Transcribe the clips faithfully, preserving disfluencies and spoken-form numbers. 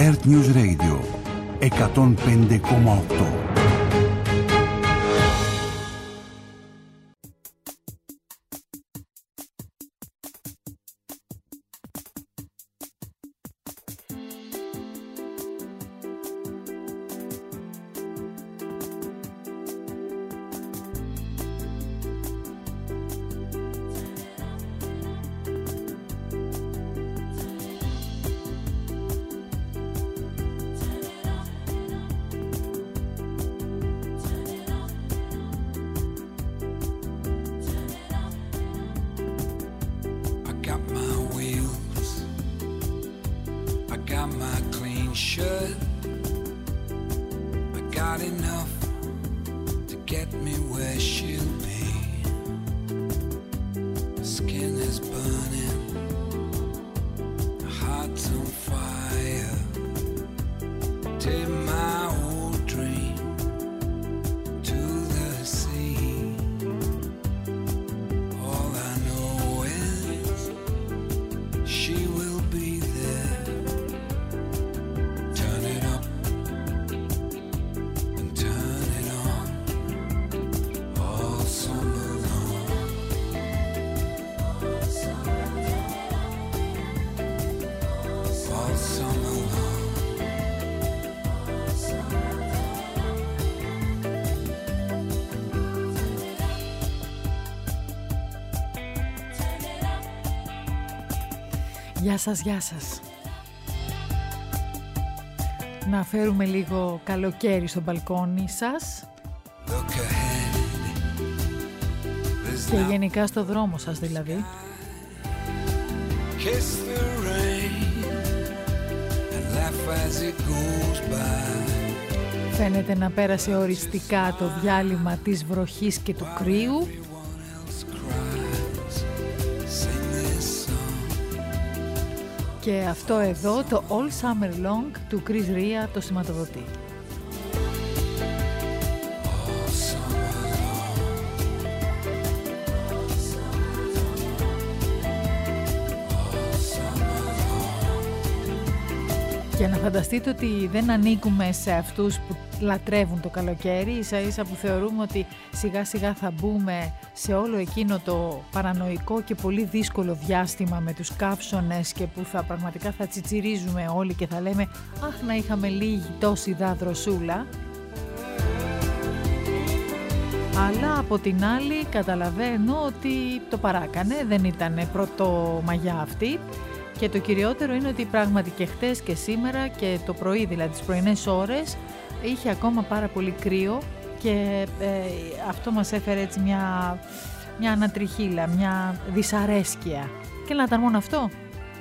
Earth News Radio εκατόν πέντε κόμμα οκτώ. Γεια σας, γεια σας. Να φέρουμε λίγο καλοκαίρι στο μπαλκόνι σας και γενικά στο δρόμο σας δηλαδή. Φαίνεται να πέρασε οριστικά το διάλειμμα της βροχής και του κρύου. Και αυτό εδώ το All Summer Long του Chris Rea το σηματοδοτεί. Και να φανταστείτε ότι δεν ανήκουμε σε αυτούς που λατρεύουν το καλοκαίρι, ίσα ίσα που θεωρούμε ότι σιγά σιγά θα μπούμε σε όλο εκείνο το παρανοϊκό και πολύ δύσκολο διάστημα με τους καύσωνες και που θα πραγματικά θα τσιτσιρίζουμε όλοι και θα λέμε αχ, να είχαμε λίγη τόση δαδροσούλα. Αλλά από την άλλη καταλαβαίνω ότι το παράκανε, δεν ήταν πρωτομαγιά αυτή. Και το κυριότερο είναι ότι πράγματι και χτες και σήμερα και το πρωί, δηλαδή τις πρωινές ώρες, είχε ακόμα πάρα πολύ κρύο και ε, αυτό μας έφερε έτσι μια, μια ανατριχύλα, μια δυσαρέσκεια. Και να ήταν μόνο αυτό.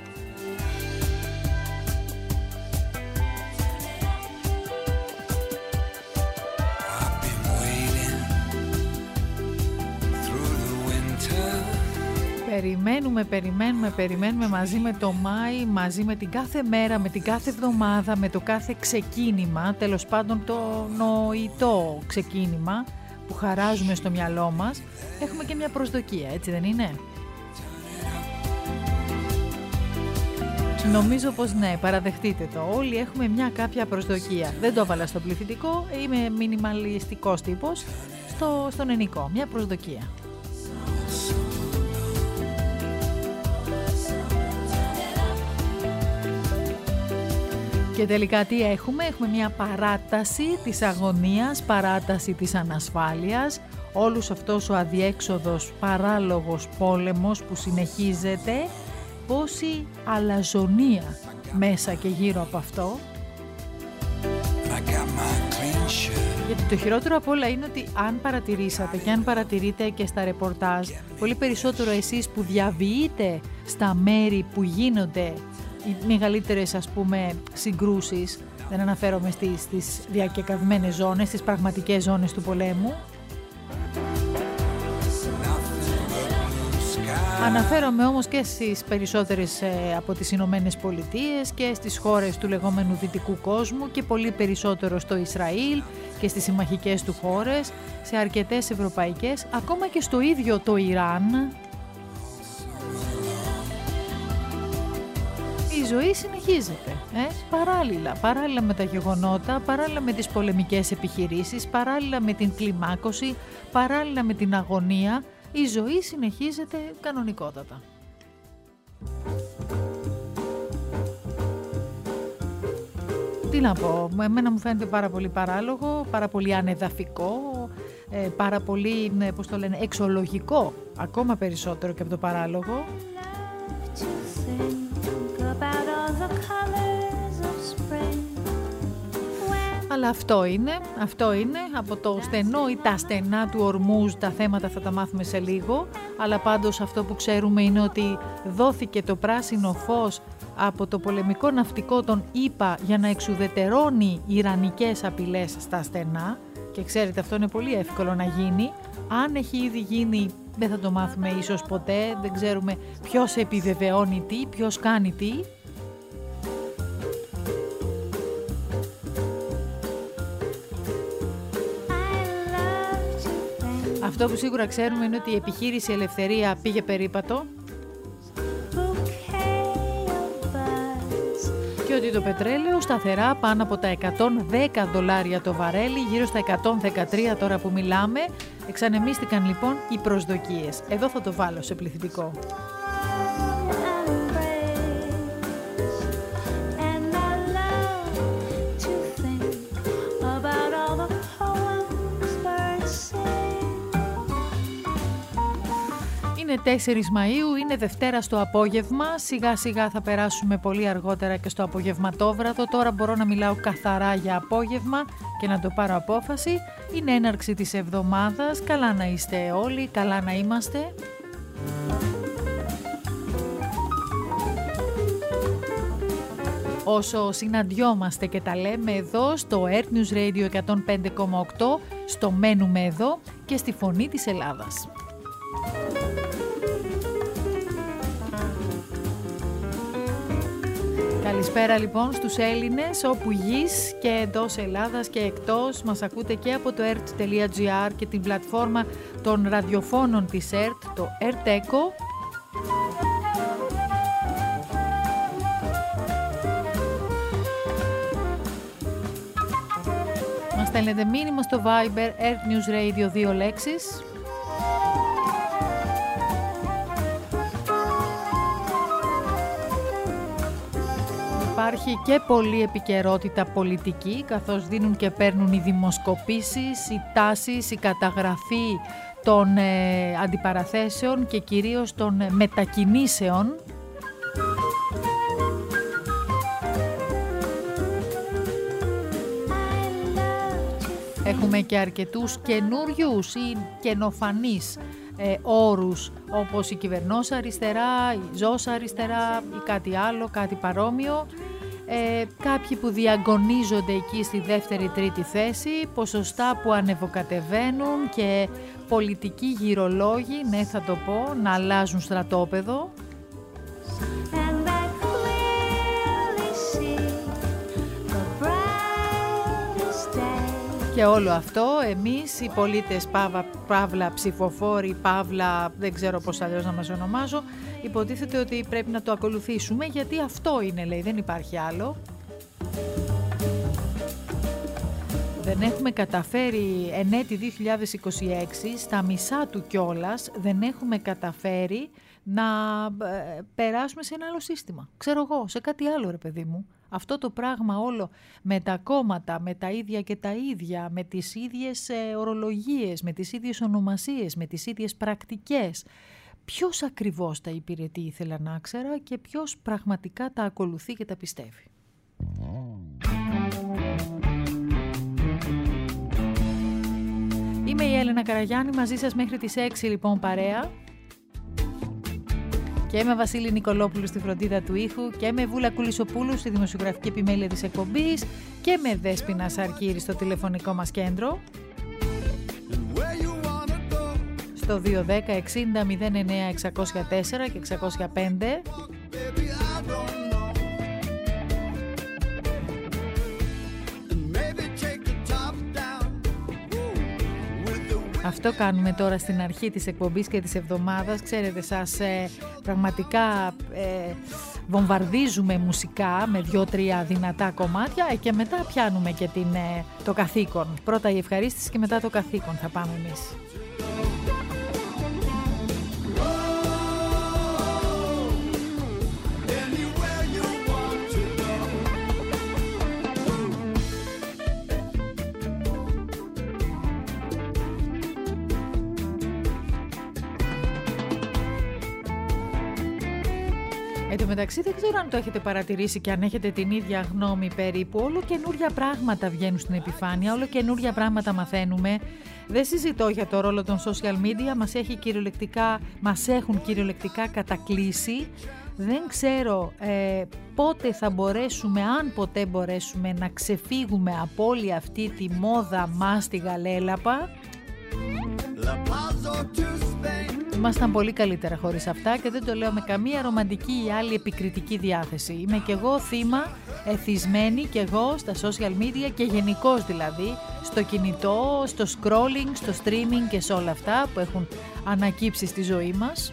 Περιμένουμε, περιμένουμε, περιμένουμε μαζί με το Μάη, μαζί με την κάθε μέρα, με την κάθε εβδομάδα, με το κάθε ξεκίνημα, τέλος πάντων το νοητό ξεκίνημα που χαράζουμε στο μυαλό μας, έχουμε και μια προσδοκία, έτσι δεν είναι? Νομίζω πως ναι, παραδεχτείτε το, όλοι έχουμε μια κάποια προσδοκία. Δεν το έβαλα στο πληθυντικό, είμαι μινιμαλιστικός τύπος, στο, στον ενικό, μια προσδοκία. Και τελικά τι έχουμε? Έχουμε μια παράταση της αγωνίας, παράταση της ανασφάλειας, όλος αυτός ο αδιέξοδος παράλογος πόλεμος που συνεχίζεται, πόση αλαζονία μέσα και γύρω από αυτό. Γιατί το χειρότερο απ' όλα είναι ότι αν παρατηρήσατε και αν παρατηρείτε και στα ρεπορτάζ, πολύ περισσότερο εσείς που διαβιείτε στα μέρη που γίνονται οι μεγαλύτερες, ας πούμε, συγκρούσεις, δεν αναφέρομαι στις, στις διακεκαυμένες ζώνες, στις πραγματικές ζώνες του πολέμου, αναφέρομαι όμως και στις περισσότερες ε, από τις Ηνωμένες Πολιτείες και στις χώρες του λεγόμενου δυτικού κόσμου και πολύ περισσότερο στο Ισραήλ και στις συμμαχικές του χώρες, σε αρκετές ευρωπαϊκές, ακόμα και στο ίδιο το Ιράν. Η ζωή συνεχίζεται, ε? παράλληλα, παράλληλα με τα γεγονότα, παράλληλα με τις πολεμικές επιχειρήσεις, παράλληλα με την κλιμάκωση, παράλληλα με την αγωνία, η ζωή συνεχίζεται κανονικότατα. Τι να πω, εμένα μου φαίνεται πάρα πολύ παράλογο, πάρα πολύ ανεδαφικό, πάρα πολύ, πώς το λένε, εξολογικό, ακόμα περισσότερο και από το παράλογο. Αλλά αυτό είναι, αυτό είναι, από το στενό ή τα στενά του Ορμούζ τα θέματα θα τα μάθουμε σε λίγο, αλλά πάντως αυτό που ξέρουμε είναι ότι δόθηκε το πράσινο φως από το πολεμικό ναυτικό των ΗΠΑ για να εξουδετερώνει ιρανικές απειλές στα στενά και ξέρετε αυτό είναι πολύ εύκολο να γίνει. Αν έχει ήδη γίνει δεν θα το μάθουμε ίσως ποτέ, δεν ξέρουμε ποιος επιβεβαιώνει τι, ποιος κάνει τι. Αυτό που σίγουρα ξέρουμε είναι ότι η επιχείρηση Ελευθερία πήγε περίπατο και ότι το πετρέλαιο σταθερά πάνω από τα εκατόν δέκα δολάρια το βαρέλι, γύρω στα εκατόν δεκατρία τώρα που μιλάμε. Εξανεμίστηκαν λοιπόν οι προσδοκίες. Εδώ θα το βάλω σε πληθυντικό. Είναι τέσσερις Μαΐου, είναι Δευτέρα στο απόγευμα, σιγά σιγά θα περάσουμε πολύ αργότερα και στο απογευματόβραδο, τώρα μπορώ να μιλάω καθαρά για απόγευμα και να το πάρω απόφαση, είναι έναρξη της εβδομάδας, καλά να είστε όλοι, καλά να είμαστε. Όσο συναντιόμαστε και τα λέμε εδώ στο Earth News Radio εκατόν πέντε κόμμα οκτώ, στο Μένουμε Εδώ και στη Φωνή της Ελλάδας. Καλησπέρα λοιπόν στους Έλληνες όπου γης και εντός Ελλάδας και εκτός. Μας ακούτε και από το earth τελεία gr και την πλατφόρμα των ραδιοφώνων της ΕΡΤ, το Earth Echo. Μας στέλνετε μήνυμα στο Viber Earth News Radio δύο λέξεις. Υπάρχει και πολλή επικαιρότητα πολιτική, καθώς δίνουν και παίρνουν οι δημοσκοπήσεις, οι τάσεις, η καταγραφή των ε, αντιπαραθέσεων και κυρίως των ε, μετακινήσεων. Έχουμε και αρκετούς καινούριους ή καινοφανείς ε, όρους, όπως η κυβερνόσα αριστερά, η ζώσα αριστερά ή κάτι άλλο, κάτι παρόμοιο. Ε, κάποιοι που διαγωνίζονται εκεί στη δεύτερη τρίτη θέση, ποσοστά που ανεβοκατεβαίνουν και πολιτικοί γυρολόγοι, ναι θα το πω, να αλλάζουν στρατόπεδο. Και όλο αυτό εμείς οι πολίτες παύλα, παύλα ψηφοφόροι, παύλα δεν ξέρω πώς αλλιώς να μας ονομάζω, υποτίθεται ότι πρέπει να το ακολουθήσουμε γιατί αυτό είναι, λέει, δεν υπάρχει άλλο. Δεν έχουμε καταφέρει εν έτη δύο χιλιάδες είκοσι έξι, στα μισά του κιόλας, δεν έχουμε καταφέρει να ε, περάσουμε σε ένα άλλο σύστημα. Ξέρω εγώ, σε κάτι άλλο ρε παιδί μου. Αυτό το πράγμα όλο με τα κόμματα, με τα ίδια και τα ίδια, με τις ίδιες ε, ορολογίες, με τις ίδιες ονομασίες, με τις ίδιες πρακτικές. Ποιος ακριβώς τα υπηρετεί ήθελα να ξέρα και ποιος πραγματικά τα ακολουθεί και τα πιστεύει. Είμαι η Έλενα Καραγιάννη, μαζί σας μέχρι τις έξι λοιπόν παρέα. Και με Βασίλη Νικολόπουλου στη φροντίδα του ήχου και με Βούλα Κουλισοπούλου στη δημοσιογραφική επιμέλεια της εκπομπής και με Δέσποινα Σαρκύρη στο τηλεφωνικό μας κέντρο στο δύο ένα μηδέν εξήντα μηδέν εννέα εξακόσια τέσσερα και εξακόσια πέντε. Αυτό κάνουμε τώρα στην αρχή της εκπομπής και της εβδομάδας. Ξέρετε, σας ε, πραγματικά ε, βομβαρδίζουμε μουσικά με δύο-τρία δυνατά κομμάτια ε, και μετά πιάνουμε και την, ε, το καθήκον. Πρώτα η ευχαρίστηση και μετά το καθήκον θα πάμε εμείς. Εν τω μεταξύ δεν ξέρω αν το έχετε παρατηρήσει και αν έχετε την ίδια γνώμη περίπου. Όλο καινούρια πράγματα βγαίνουν στην επιφάνεια, όλο καινούρια πράγματα μαθαίνουμε. Δεν συζητώ για το ρόλο των social media, μας, έχει κυριολεκτικά, μας έχουν κυριολεκτικά κατακλείσει. Δεν ξέρω ε, πότε θα μπορέσουμε, αν ποτέ μπορέσουμε να ξεφύγουμε από όλη αυτή τη μόδα μάστιγα λέλαπα. Ήμασταν πολύ καλύτερα χωρίς αυτά και δεν το λέω με καμία ρομαντική ή άλλη επικριτική διάθεση. Είμαι κι εγώ θύμα, εθισμένη κι εγώ στα social media και γενικώς δηλαδή στο κινητό, στο scrolling, στο streaming και σε όλα αυτά που έχουν ανακύψει στη ζωή μας.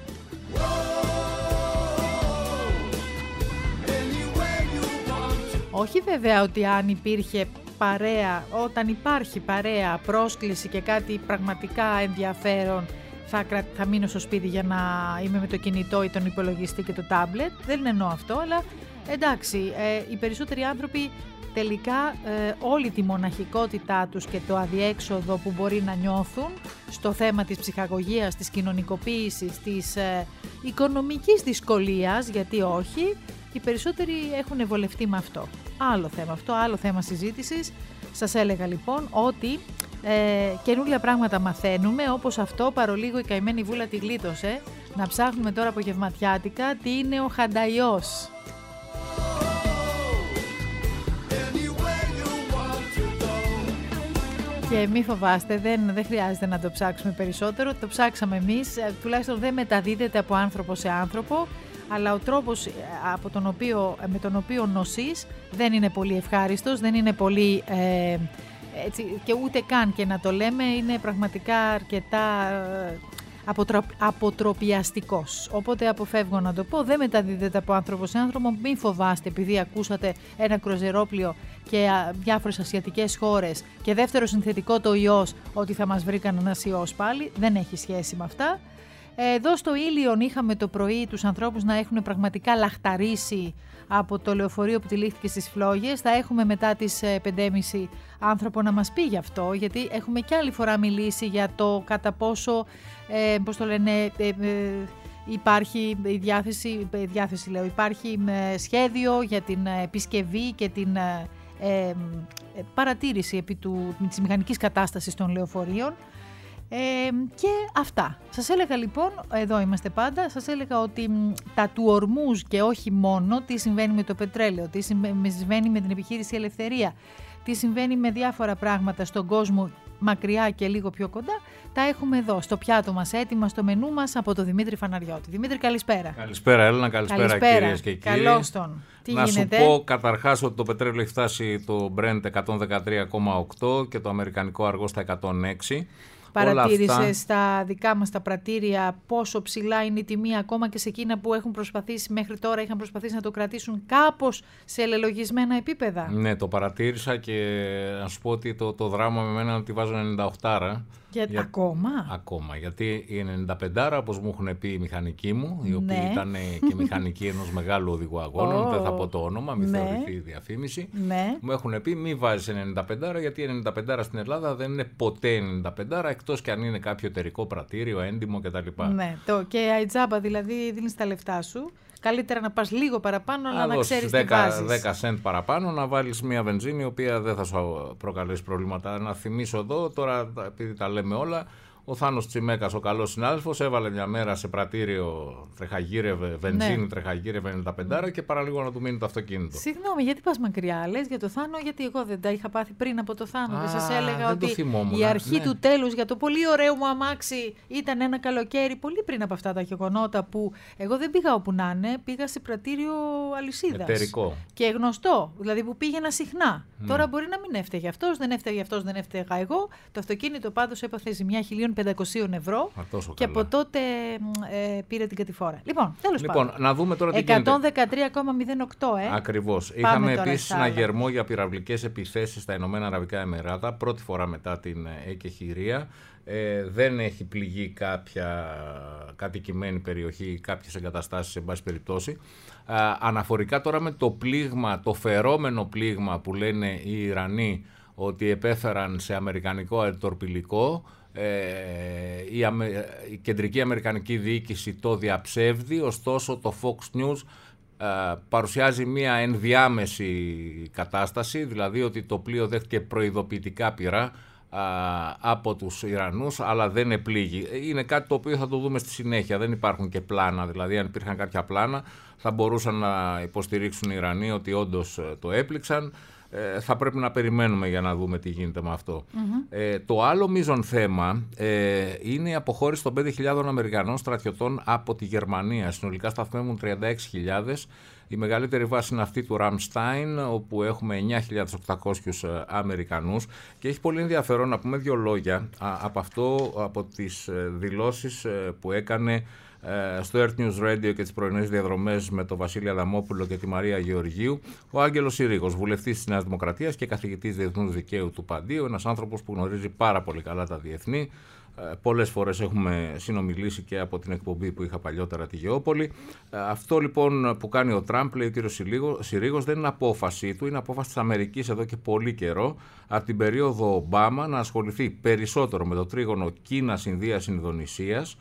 Όχι βέβαια ότι αν υπήρχε παρέα, όταν υπάρχει παρέα, πρόσκληση και κάτι πραγματικά ενδιαφέρον, θα, θα μείνω στο σπίτι για να είμαι με το κινητό ή τον υπολογιστή και το τάμπλετ. Δεν εννοώ αυτό, αλλά εντάξει, ε, οι περισσότεροι άνθρωποι τελικά ε, όλη τη μοναχικότητά τους και το αδιέξοδο που μπορεί να νιώθουν στο θέμα της ψυχαγωγίας, της κοινωνικοποίησης, της ε, οικονομικής δυσκολίας, γιατί όχι, οι περισσότεροι έχουν βολευτεί με αυτό. Άλλο θέμα αυτό, άλλο θέμα συζήτησης. Σας έλεγα λοιπόν ότι ε, καινούργια πράγματα μαθαίνουμε, όπως αυτό παρολίγο η καημένη βούλα τη γλίτωσε, να ψάχνουμε τώρα απογευματιάτικα τι είναι ο χανταϊός. Και μη φοβάστε, δεν, δεν χρειάζεται να το ψάξουμε περισσότερο, το ψάξαμε εμείς, τουλάχιστον δεν μεταδίδεται από άνθρωπο σε άνθρωπο, αλλά ο τρόπος από τον οποίο, με τον οποίο νοσείς δεν είναι πολύ ευχάριστος, δεν είναι πολύ, ε, έτσι, και ούτε καν και να το λέμε, είναι πραγματικά αρκετά ε, αποτρο, αποτροπιαστικός. Οπότε αποφεύγω να το πω, δεν μεταδίδεται από άνθρωπο σε άνθρωπο, μην φοβάστε επειδή ακούσατε ένα κρουαζερόπλοιο και α, διάφορες ασιατικές χώρες και δεύτερο συνθετικό το ιός, ότι θα μας βρήκαν ένας ιός πάλι, δεν έχει σχέση με αυτά. Εδώ στο Ήλιον είχαμε το πρωί τους ανθρώπους να έχουν πραγματικά λαχταρίσει από το λεωφορείο που τυλίχθηκε στις φλόγες. Θα έχουμε μετά τις πέντε και μισή άνθρωπο να μας πει γι' αυτό, γιατί έχουμε κι άλλη φορά μιλήσει για το κατά πόσο, ε, πώς το λένε, ε, ε, υπάρχει η διάθεση, διάθεση λέω, υπάρχει σχέδιο για την επισκευή και την ε, ε, παρατήρηση επί του, της μηχανικής κατάστασης των λεωφορείων. Ε, και αυτά. Σας έλεγα λοιπόν, εδώ είμαστε πάντα, σας έλεγα ότι μ, τα του ορμούς και όχι μόνο, τι συμβαίνει με το πετρέλαιο, τι συμβαίνει με την επιχείρηση Ελευθερία, τι συμβαίνει με διάφορα πράγματα στον κόσμο μακριά και λίγο πιο κοντά, τα έχουμε εδώ στο πιάτο μας έτοιμα, στο μενού μας από τον Δημήτρη Φαναριώτη. Δημήτρη, καλησπέρα. Καλησπέρα Έλληνα, καλησπέρα, καλησπέρα κυρίες και κύριοι. Καλώς τον. Τι Να γίνεται? σου πω καταρχάς ότι το πετρέλαιο έχει φτάσει το Brent εκατόν δεκατρία κόμμα οκτώ και το αμερικανικό αργό στα εκατόν έξι. Παρατήρησες αυτά... στα δικά μας τα πρατήρια πόσο ψηλά είναι η τιμή, ακόμα και σε εκείνα που έχουν προσπαθήσει μέχρι τώρα, είχαν προσπαθήσει να το κρατήσουν κάπως σε ελελογισμένα επίπεδα? Ναι, το παρατήρησα και να σου πω ότι το, το δράμα με μένα ότι βάζω ενενήντα οκτώ. Για... Για... Ακόμα? Ακόμα, γιατί η ενενήντα πέντε, όπως μου έχουν πει οι μηχανικοί μου, οι οποίοι ναι. ήταν και μηχανικοί ενός μεγάλου οδηγού αγώνων, oh. δεν θα πω το όνομα, μην ναι. θεωρηθεί η διαφήμιση, ναι. μου έχουν πει μη βάζεις ενενήντα πέντε, γιατί ενενήντα πέντε στην Ελλάδα δεν είναι ποτέ ενενήντα πέντε, εκτός και αν είναι κάποιο εταιρικό πρατήριο, έντιμο κτλ. Ναι, το, και αιτζάμπα δηλαδή δίνεις τα λεφτά σου. Καλύτερα να πας λίγο παραπάνω, αλλά να ξέρεις τι βάζεις. δέκα σεντ παραπάνω, να βάλεις μια βενζίνη, η οποία δεν θα σου προκαλέσει προβλήματα. Να θυμίσω εδώ, τώρα επειδή τα λέμε όλα, ο Θάνος Τσιμέκας, ο καλός συνάδελφος, έβαλε μια μέρα σε πρατήριο, τρεχαγύρευε βενζίνη, ναι. τρεχαγύρευε ενενήντα πέντε και παραλίγο να του μείνει το αυτοκίνητο. Συγγνώμη, γιατί πας μακριά, λες για το Θάνο, γιατί εγώ δεν τα είχα πάθει πριν από το Θάνο. Α, δεν σας έλεγα δεν ότι θυμόμουν, η αρχή ναι. του τέλους για το πολύ ωραίο μου αμάξι ήταν ένα καλοκαίρι, πολύ πριν από αυτά τα γεγονότα που εγώ δεν πήγα όπου να είναι, πήγα σε πρατήριο αλυσίδας. Εταιρικό. Και γνωστό, δηλαδή που πήγαινα συχνά. Ναι. Τώρα μπορεί να μην έφταιγε αυτός, δεν έφταιγε αυτός, δεν έφταιγα εγώ. Το αυτοκίνητο πάντως έπαθε ζημιά χίλιων πεντακόσια ευρώ Α, και από τότε ε, πήρε την κατηφόρα. Λοιπόν, τέλος λοιπόν, πάντων. να δούμε τώρα τι εκατόν δεκατρία κόμμα μηδέν οκτώ, ε. Ακριβώς. Είχαμε επίσης ένα γερμό για πυραυλικές επιθέσεις στα Ηνωμένα Αραβικά Εμιράτα, πρώτη φορά μετά την εκεχηρία. Ε, δεν έχει πληγεί κάποια κατοικημένη περιοχή, κάποιες εγκαταστάσεις σε πάση περιπτώσει. Ε, αναφορικά τώρα με το πλήγμα, το φερόμενο πλήγμα που λένε οι Ιρανοί ότι επέφεραν σε αμερικανικό αεροτορπιλικό, ε, η, Αμε, η κεντρική αμερικανική διοίκηση το διαψεύδει, ωστόσο το Fox News ε, παρουσιάζει μία ενδιάμεση κατάσταση, δηλαδή ότι το πλοίο δέχτηκε προειδοποιητικά πυρά από τους Ιρανούς, αλλά δεν επλήγει. Είναι κάτι το οποίο θα το δούμε στη συνέχεια. Δεν υπάρχουν και πλάνα, δηλαδή αν υπήρχαν κάποια πλάνα θα μπορούσαν να υποστηρίξουν οι Ιρανοί ότι όντως το έπληξαν. Ε, θα πρέπει να περιμένουμε για να δούμε τι γίνεται με αυτό. Mm-hmm. Ε, το άλλο μείζον θέμα ε, είναι η αποχώρηση των πέντε χιλιάδων Αμερικανών στρατιωτών από τη Γερμανία. Συνολικά σταθμεύουν τριάντα έξι χιλιάδες. Η μεγαλύτερη βάση είναι αυτή του Ραμστάιν, όπου έχουμε εννιά χιλιάδες οκτακόσιους Αμερικανούς, και έχει πολύ ενδιαφέρον να πούμε δύο λόγια α, από αυτό, από τις δηλώσεις που έκανε στο Earth News Radio και τις πρωινές διαδρομές με τον Βασίλη Αδαμόπουλο και τη Μαρία Γεωργίου, ο Άγγελος Συρίγος, βουλευτής της Νέας Δημοκρατίας και καθηγητής διεθνούς δικαίου του Παντίου, ένας άνθρωπος που γνωρίζει πάρα πολύ καλά τα διεθνή. Πολλές φορές έχουμε συνομιλήσει και από την εκπομπή που είχα παλιότερα τη Γεώπολη. Αυτό λοιπόν που κάνει ο Τραμπ, λέει ο κύριος Συρίγος, δεν είναι απόφαση του, είναι απόφαση της Αμερικής εδώ και πολύ καιρό, από την περίοδο Ομπάμα, να ασχοληθεί περισσότερο με το τρίγωνο Κίνας, Ινδίας, Ινδονησίας,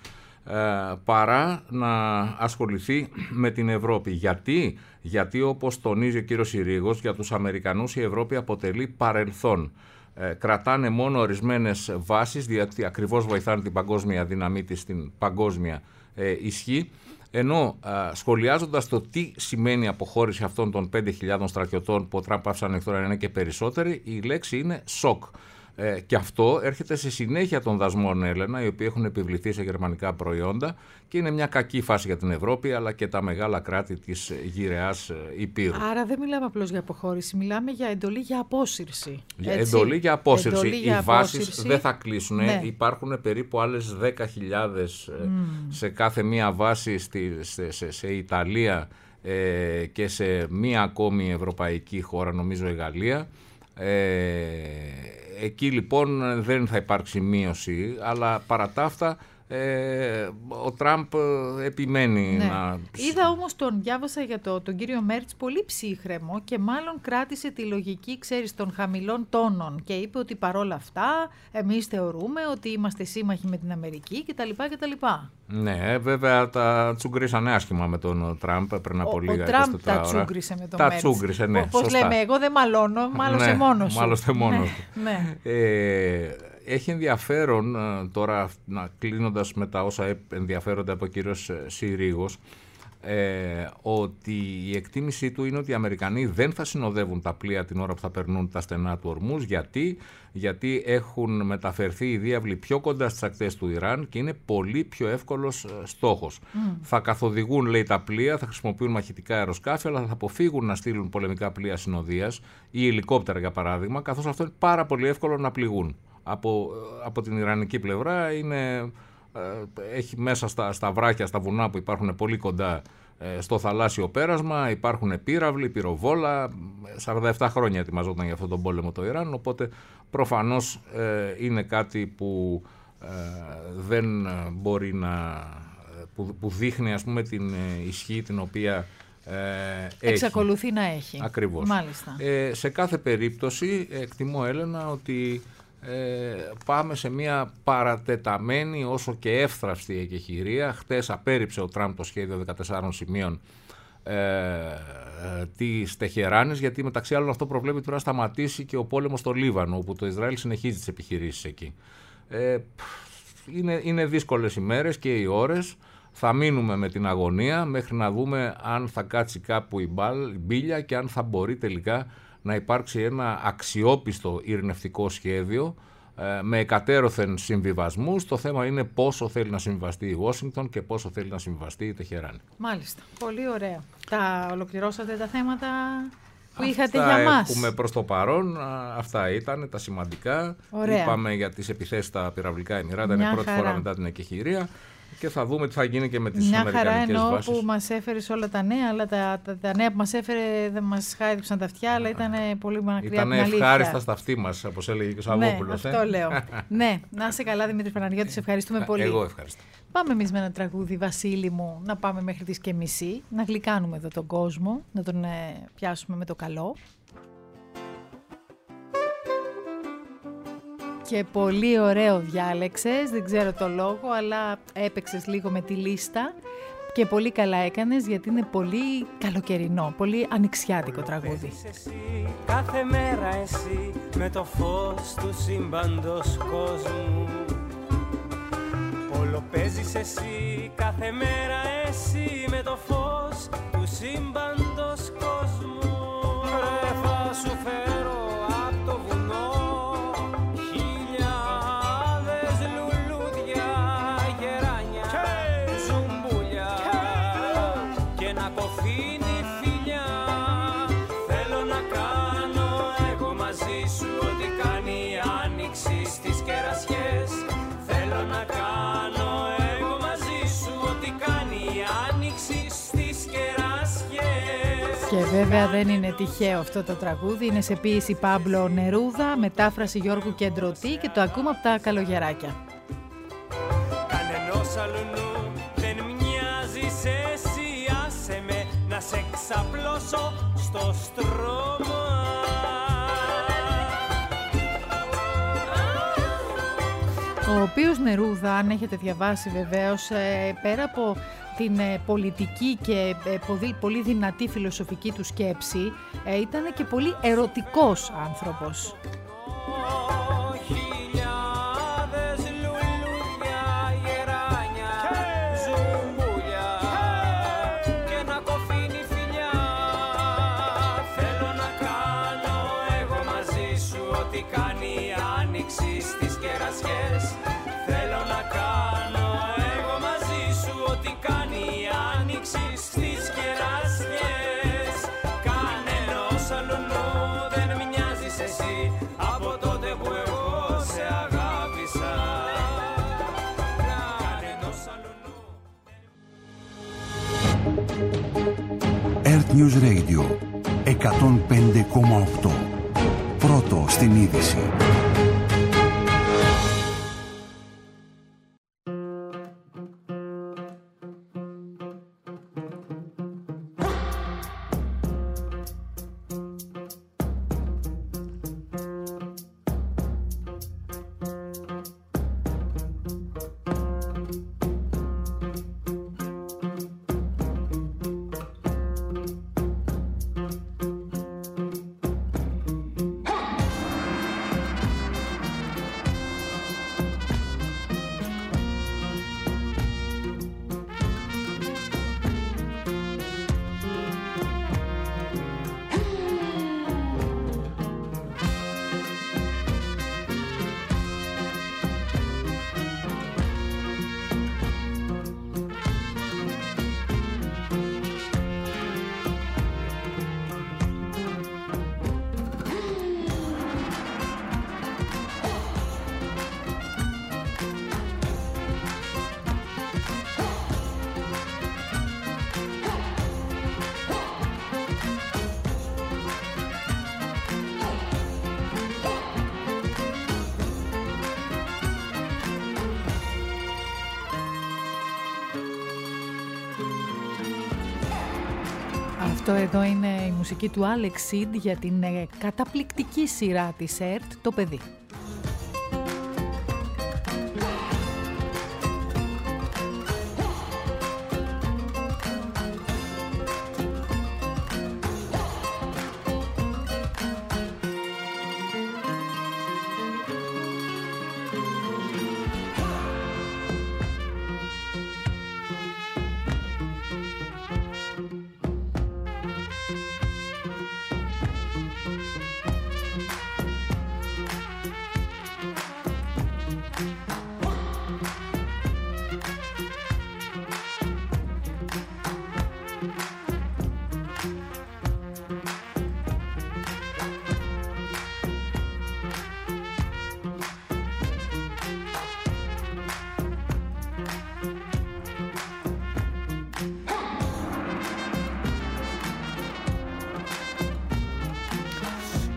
παρά να ασχοληθεί με την Ευρώπη. Γιατί? Γιατί όπως τονίζει ο κύριος Συρίγος, για τους Αμερικανούς η Ευρώπη αποτελεί παρελθόν. Ε, κρατάνε μόνο ορισμένες βάσεις, διότι ακριβώς βοηθάνε την παγκόσμια δύναμή της στην παγκόσμια ε, ισχύ, ενώ ε, σχολιάζοντας το τι σημαίνει αποχώρηση αυτών των πέντε χιλιάδων στρατιωτών που ο Τραμπ άφησε ανοιχτό να είναι και περισσότεροι, η λέξη είναι σοκ. Ε, και αυτό έρχεται σε συνέχεια των δασμών, Έλενα, οι οποίοι έχουν επιβληθεί σε γερμανικά προϊόντα, και είναι μια κακή φάση για την Ευρώπη αλλά και τα μεγάλα κράτη της γυραιάς Υπήρου. Άρα δεν μιλάμε απλώς για αποχώρηση, μιλάμε για εντολή για απόσυρση. Για εντολή για απόσυρση. Εντολή για Οι βάσεις απόσυρση. δεν θα κλείσουν. Ναι. Υπάρχουν περίπου άλλες δέκα χιλιάδες mm. σε κάθε μία βάση στη, σε, σε, σε Ιταλία ε, και σε μία ακόμη ευρωπαϊκή χώρα, νομίζω η Γαλλία. Ε, εκεί λοιπόν δεν θα υπάρξει μείωση, αλλά παρά τα αυτά ε, ο Τραμπ επιμένει ναι. να... Είδα όμως, τον διάβασα για το, τον κύριο Μέρτς πολύ ψύχρεμο και μάλλον κράτησε τη λογική, ξέρεις, των χαμηλών τόνων και είπε ότι παρόλα αυτά εμείς θεωρούμε ότι είμαστε σύμμαχοι με την Αμερική κτλ. κτλ. Ναι, βέβαια τα τσούγκρισαν άσχημα με τον Τραμπ πριν από ο, λίγα ο Τραμπ είκοσι τέσσερα ώρα. Τα τσούγκρισε με τον τα Μέρτς. Τσούγκρισε, ναι, Πώς λέμε, εγώ δεν μαλώνω, μάλωσε ναι, μόνος σου. Μάλωσε μόνος του. ναι. ε, έχει ενδιαφέρον τώρα, να κλείνοντας με τα όσα ενδιαφέρονται από ο κύριος Συρίγος, ε, ότι η εκτίμησή του είναι ότι οι Αμερικανοί δεν θα συνοδεύουν τα πλοία την ώρα που θα περνούν τα στενά του Ορμούζ. Γιατί? Γιατί έχουν μεταφερθεί οι διάβλοι πιο κοντά στις ακτές του Ιράν και είναι πολύ πιο εύκολος στόχος. Mm. Θα καθοδηγούν, λέει, τα πλοία, θα χρησιμοποιούν μαχητικά αεροσκάφη, αλλά θα αποφύγουν να στείλουν πολεμικά πλοία συνοδείας ή ελικόπτερα, για παράδειγμα, καθώς αυτό είναι πάρα πολύ εύκολο να πληγούν. Από, από την ιρανική πλευρά είναι... έχει μέσα στα, στα βράχια, στα βουνά που υπάρχουν πολύ κοντά ε, στο θαλάσσιο πέρασμα, υπάρχουν πύραυλοι, πυροβόλα. σαράντα επτά χρόνια ετοιμαζόταν για αυτόν τον πόλεμο το Ιράν, οπότε προφανώς ε, είναι κάτι που ε, δεν μπορεί να... που, που δείχνει, ας πούμε, την ε, ισχύ την οποία ε, εξακολουθεί έχει. να έχει. Ακριβώς. Μάλιστα. Ε, σε κάθε περίπτωση εκτιμώ, Έλενα, ότι Ε, πάμε σε μια παρατεταμένη όσο και εύθραυστη εκεχηρία. Χτες απέρριψε ο Τραμπ το σχέδιο δεκατεσσάρων σημείων ε, ε, της Τεχεράνης, γιατί μεταξύ άλλων αυτό προβλέπει τώρα να σταματήσει και ο πόλεμος στο Λίβανο, όπου το Ισραήλ συνεχίζει τις επιχειρήσεις εκεί. Ε, είναι, είναι δύσκολες ημέρες και οι ώρες. Θα μείνουμε με την αγωνία μέχρι να δούμε αν θα κάτσει κάπου η, μπάλ, η μπίλια και αν θα μπορεί τελικά να υπάρξει ένα αξιόπιστο ειρηνευτικό σχέδιο ε, με εκατέρωθεν συμβιβασμούς. Το θέμα είναι πόσο θέλει να συμβιβαστεί η Ουάσιγκτον και πόσο θέλει να συμβιβαστεί η Τεχεράνη. Μάλιστα. Πολύ ωραία. Τα ολοκληρώσατε τα θέματα, που είχατε αυτά για μας. Έχουμε προς το παρόν, αυτά ήταν τα σημαντικά. Ωραία. Είπαμε για τις επιθέσεις στα πυραυλικά Εμιράτα, είναι πρώτη χαρά. φορά μετά την εκεχηρία. Και θα δούμε τι θα γίνει και με τις Μια αμερικανικές χαρά εννοώ βάσεις. που μας έφερε όλα τα νέα, αλλά τα, τα, τα νέα που μας έφερε δεν μας χάιδεψαν τα αυτιά, αλλά ήταν πολύ μακριά από την αλήθεια. Ήταν ευχάριστα στα αυτή μας, όπως έλεγε και ο Σαββόπουλος. Ναι, αυτό ε? λέω. Ναι, να είσαι καλά Δημήτρη Παναγιώτη, σε ευχαριστούμε πολύ. Εγώ ευχαριστώ. Πάμε εμείς με ένα τραγούδι, Βασίλη μου, να πάμε μέχρι τις και μισή, να γλυκάνουμε εδώ τον κόσμο, να τον ε, πιάσουμε με το καλό. Και πολύ ωραίο διάλεξες, δεν ξέρω το λόγο, αλλά έπαιξες λίγο με τη λίστα και πολύ καλά έκανες, γιατί είναι πολύ καλοκαιρινό, πολύ ανοιξιάτικο τραγούδι. Εσύ, κάθε μέρα εσύ, με το φως του σύμπαντος κόσμου. Όλο παίζεις εσύ, κάθε μέρα εσύ, με το φως του σύμπαντος κόσμου. Ρε θα σου φέρω απ' το βουνό χιλιάδες λουλούδια, γεράνια, ζουμπούλια και να κοφίνει φιλιά. Θέλω να κάνω εγώ μαζί σου ό,τι κάνει η άνοιξη στις κερασιές. Θέλω να κάνω εγώ μαζί σου ό,τι κάνει η άνοιξη στις κερασιές. Και βέβαια δεν είναι τυχαίο αυτό το τραγούδι, είναι σε ποίηση Πάμπλο Νερούδα, μετάφραση Γιώργου Κεντρωτή και το ακούμε από τα Καλογεράκια. Κανενός αλουνού δεν μοιάζεις εσύ, άσε με να σε ξαπλώσω στο στρώμα. Ο οποίος Νερούδα, αν έχετε διαβάσει βεβαίως, ε, πέρα από την ε, πολιτική και ε, πολύ, πολύ δυνατή φιλοσοφική του σκέψη, ε, ήταν και πολύ ερωτικός άνθρωπος. Χιλιάδες λουλούδια, γεράνια, ζουμπούλια και να κοφίνει φιλιά. Θέλω να κάνω εγώ μαζί σου ό,τι κάνει η άνοιξη στις κερασιές. Θέλω να κάνω εγώ μαζί σου ό,τι κάνει η άνοιξη στις κερασιές. Κανενός αλουνού δεν μοιάζεις εσύ από τότε που εγώ σε αγάπησα. Κανενός αλουνού. Earth News Radio εκατόν πέντε κόμμα οκτώ. Πρώτο στην είδηση. Αυτό εδώ είναι η μουσική του Alex Seed για την ε, καταπληκτική σειρά της ΕΡΤ, το παιδί.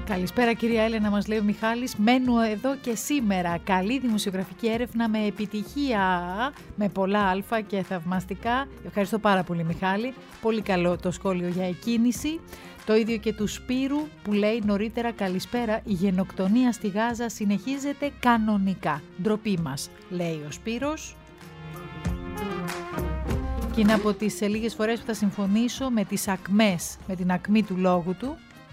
Καλησπέρα κυρία Έλενα, μας λέει ο Μιχάλης. Μένω εδώ και σήμερα. Καλή δημοσιογραφική έρευνα με επιτυχία, με πολλά αλφα και θαυμαστικά. Ευχαριστώ πάρα πολύ Μιχάλη. Πολύ καλό το σχόλιο για εκκίνηση. Το ίδιο και του Σπύρου που λέει νωρίτερα καλησπέρα. Η γενοκτονία στη Γάζα συνεχίζεται κανονικά. Ντροπή μας, λέει ο Σπύρος. Και είναι από τις λίγες φορές που θα συμφωνήσω με τις ακμές, με την ακμή του λόγου του.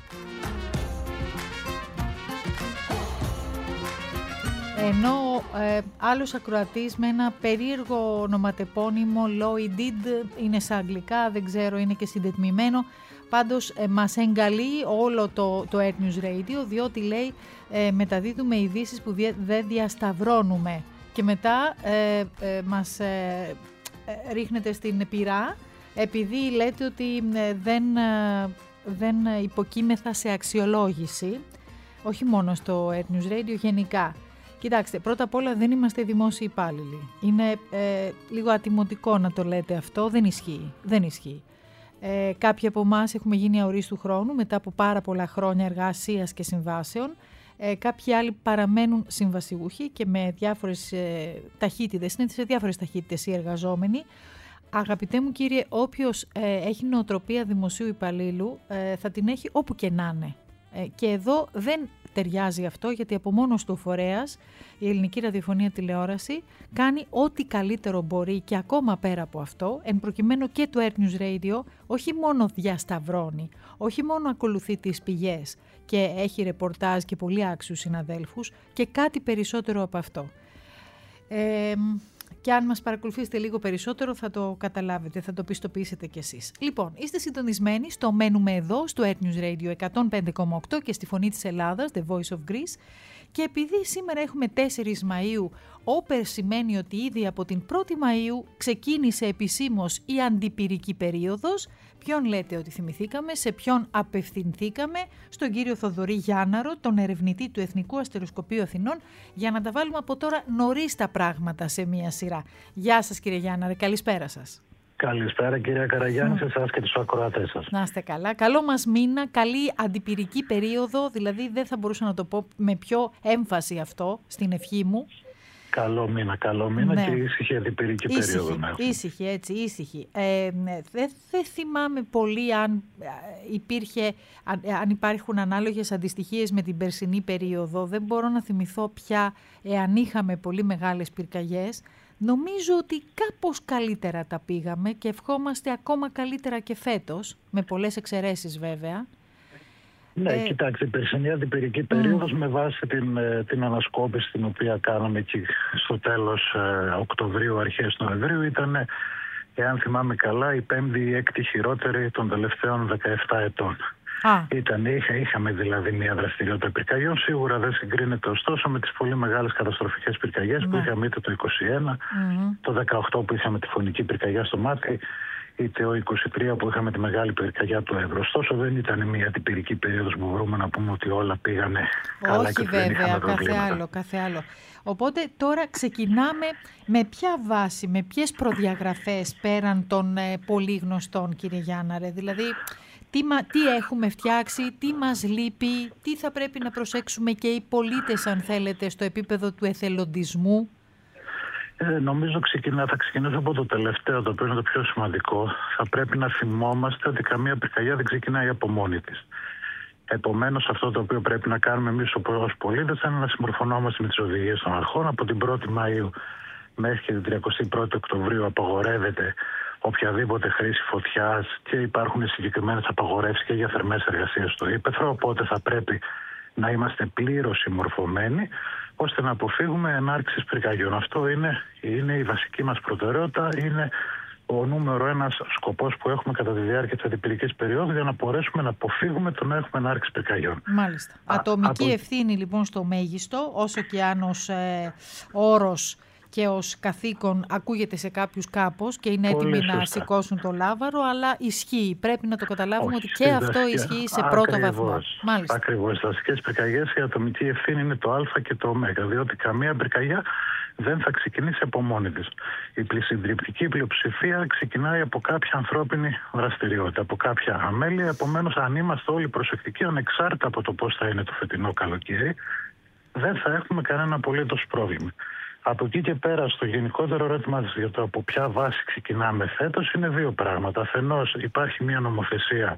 Ενώ ε, άλλος ακροατής με ένα περίεργο ονοματεπώνυμο Lloydid, είναι στα αγγλικά, δεν ξέρω, είναι και συντετμημένο. Πάντως ε, μας εγκαλεί όλο το, το Earth News Radio, διότι λέει ε, μεταδίδουμε ειδήσεις που δια, δεν διασταυρώνουμε. Και μετά ε, ε, μας ε, ε, ρίχνετε στην πυρά, επειδή λέτε ότι ε, δεν, ε, δεν υποκείμεθα σε αξιολόγηση, όχι μόνο στο Earth News Radio, γενικά. Κοιτάξτε, πρώτα απ' όλα δεν είμαστε δημόσιοι υπάλληλοι. Είναι ε, λίγο ατιμωτικό να το λέτε αυτό, δεν ισχύει. Δεν ισχύει. Ε, κάποιοι από εμάς έχουμε γίνει αορίστου χρόνου μετά από πάρα πολλά χρόνια εργασίας και συμβάσεων. Ε, κάποιοι άλλοι παραμένουν συμβασιούχοι και με διάφορες ε, ταχύτητες, είναι σε διάφορες ταχύτητες οι εργαζόμενοι. Αγαπητέ μου κύριε, όποιος ε, έχει νοοτροπία δημοσίου υπαλλήλου ε, θα την έχει όπου και να είναι. Ε, και εδώ δεν ταιριάζει αυτό, γιατί από μόνος του ο φορέας, η Ελληνική Ραδιοφωνία Τηλεόραση, κάνει ό,τι καλύτερο μπορεί και ακόμα πέρα από αυτό, εν προκειμένου και το Earth News Radio, όχι μόνο διασταυρώνει, όχι μόνο ακολουθεί τις πηγές και έχει ρεπορτάζ και πολύ άξιους συναδέλφους, και κάτι περισσότερο από αυτό. Ε, Και αν μας παρακολουθήσετε λίγο περισσότερο θα το καταλάβετε, θα το πιστοποιήσετε κι εσείς. Λοιπόν, είστε συντονισμένοι στο Μένουμε Εδώ, στο Earth News Radio εκατόν πέντε κόμμα οκτώ και στη Φωνή της Ελλάδας, The Voice of Greece. Και επειδή σήμερα έχουμε τέσσερις Μαΐου, όπερ σημαίνει ότι ήδη από την πρώτη Μαΐου ξεκίνησε επισήμως η αντιπυρική περίοδος. Ποιον λέτε ότι θυμηθήκαμε, σε ποιον απευθυνθήκαμε? Στον κύριο Θοδωρή Γιάνναρο, τον ερευνητή του Εθνικού Αστεροσκοπείου Αθηνών, για να τα βάλουμε από τώρα νωρίς τα πράγματα σε μία σειρά. Γεια σας κύριε Γιάνναρε, καλησπέρα σας. Καλησπέρα κυρία Καραγιάννη, σε εσάς και τους ακροατές σας. Να είστε καλά. Καλό μας μήνα, καλή αντιπυρική περίοδο, δηλαδή δεν θα μπορούσα να το πω με πιο έμφαση αυτό στην ευχή μου. Καλό μήνα, καλό μήνα ναι. Και ήσυχη αντιπυρική περίοδο. Ναι. Ήσυχη, έτσι, ήσυχη. Ε, δεν δε θυμάμαι πολύ αν, υπήρχε, αν, αν υπάρχουν ανάλογες αντιστοιχίες με την περσινή περίοδο. Δεν μπορώ να θυμηθώ πια εάν είχαμε πολύ μεγάλες πυρκαγιές. Νομίζω ότι κάπως καλύτερα τα πήγαμε και ευχόμαστε ακόμα καλύτερα και φέτος, με πολλές εξαιρέσεις βέβαια. Ναι, ε... κοιτάξτε, η περσινή αντιπυρική περίοδος mm. με βάση την, την ανασκόπηση την οποία κάναμε εκεί στο τέλος ε, Οκτωβρίου, αρχές Νοεμβρίου, ήταν, εάν θυμάμαι καλά, η πέμπτη ή έκτη χειρότερη των τελευταίων δεκαεπτά ετών. Ah. Ήταν, είχα, είχαμε δηλαδή μια δραστηριότητα πυρκαγιών, σίγουρα δεν συγκρίνεται ωστόσο με τις πολύ μεγάλες καταστροφικές πυρκαγιές mm. που είχαμε είτε το είκοσι ένα, mm. το δεκαοκτώ που είχαμε τη φωνική πυρκαγιά στο Μάτι, είτε το είκοσι τρία που είχαμε τη μεγάλη πυρκαγιά του Εύρου. Ωστόσο δεν ήταν μια αντιπυρική περίοδος που μπορούμε να πούμε ότι όλα πήγανε καλά. Όχι, και δεν βέβαια, κάθε άλλο, κάθε άλλο. Οπότε τώρα ξεκινάμε με ποια βάση, με ποιες προδιαγραφές πέραν των ε, πολύ γνωστών, κύριε Γιάνναρε, δηλαδή τι, μα, τι έχουμε φτιάξει, τι μας λείπει, τι θα πρέπει να προσέξουμε και οι πολίτες αν θέλετε στο επίπεδο του εθελοντισμού? Ε, νομίζω ξεκινά, θα ξεκινήσω από το τελευταίο, το οποίο είναι το πιο σημαντικό. Θα πρέπει να θυμόμαστε ότι καμία πυρκαγιά δεν ξεκινάει από μόνη της. Επομένως, αυτό το οποίο πρέπει να κάνουμε εμείς ως πολίτες είναι να συμμορφωνόμαστε με τις οδηγίες των αρχών. Από την πρώτη Μαΐου μέχρι και την τριαντή πρώτη Οκτωβρίου απαγορεύεται οποιαδήποτε χρήση φωτιάς και υπάρχουν συγκεκριμένες απαγορεύσεις και για θερμές εργασίες στο ύπαιθρο. Οπότε θα πρέπει να είμαστε πλήρως συμμορφωμένοι, ώστε να αποφύγουμε ενάρξεις πυρκαγιών. Αυτό είναι, είναι η βασική μας προτεραιότητα, είναι ο νούμερο ένας σκοπός που έχουμε κατά τη διάρκεια της αντιπυρικής περίοδου, για να μπορέσουμε να αποφύγουμε το να έχουμε ενάρξη πυρκαγιών. Μάλιστα. Α, Ατομική από... ευθύνη λοιπόν στο μέγιστο, όσο και αν ως ε, όρος και ως καθήκον ακούγεται σε κάποιους κάπως και είναι έτοιμοι να σηκώσουν το λάβαρο, αλλά ισχύει. Πρέπει να το καταλάβουμε. Όχι, ότι και αυτό δασικές, ισχύει σε πρώτο ακριβώς, βαθμό. Μάλιστα. Ακριβώς. Στις δασικές πυρκαγιές η ατομική ευθύνη είναι το α και το ω, διότι καμία πυρκαγιά δεν θα ξεκινήσει από μόνη της. Η συντριπτική πλειοψηφία ξεκινάει από κάποια ανθρώπινη δραστηριότητα, από κάποια αμέλεια. Επομένως, αν είμαστε όλοι προσεκτικοί, ανεξάρτητα από το πώς θα είναι το φετινό καλοκαίρι, δεν θα έχουμε κανένα απολύτως πρόβλημα. Από εκεί και πέρα, στο γενικότερο ερώτημα για το από ποια βάση ξεκινάμε φέτος, είναι δύο πράγματα. Αφενός, υπάρχει μια νομοθεσία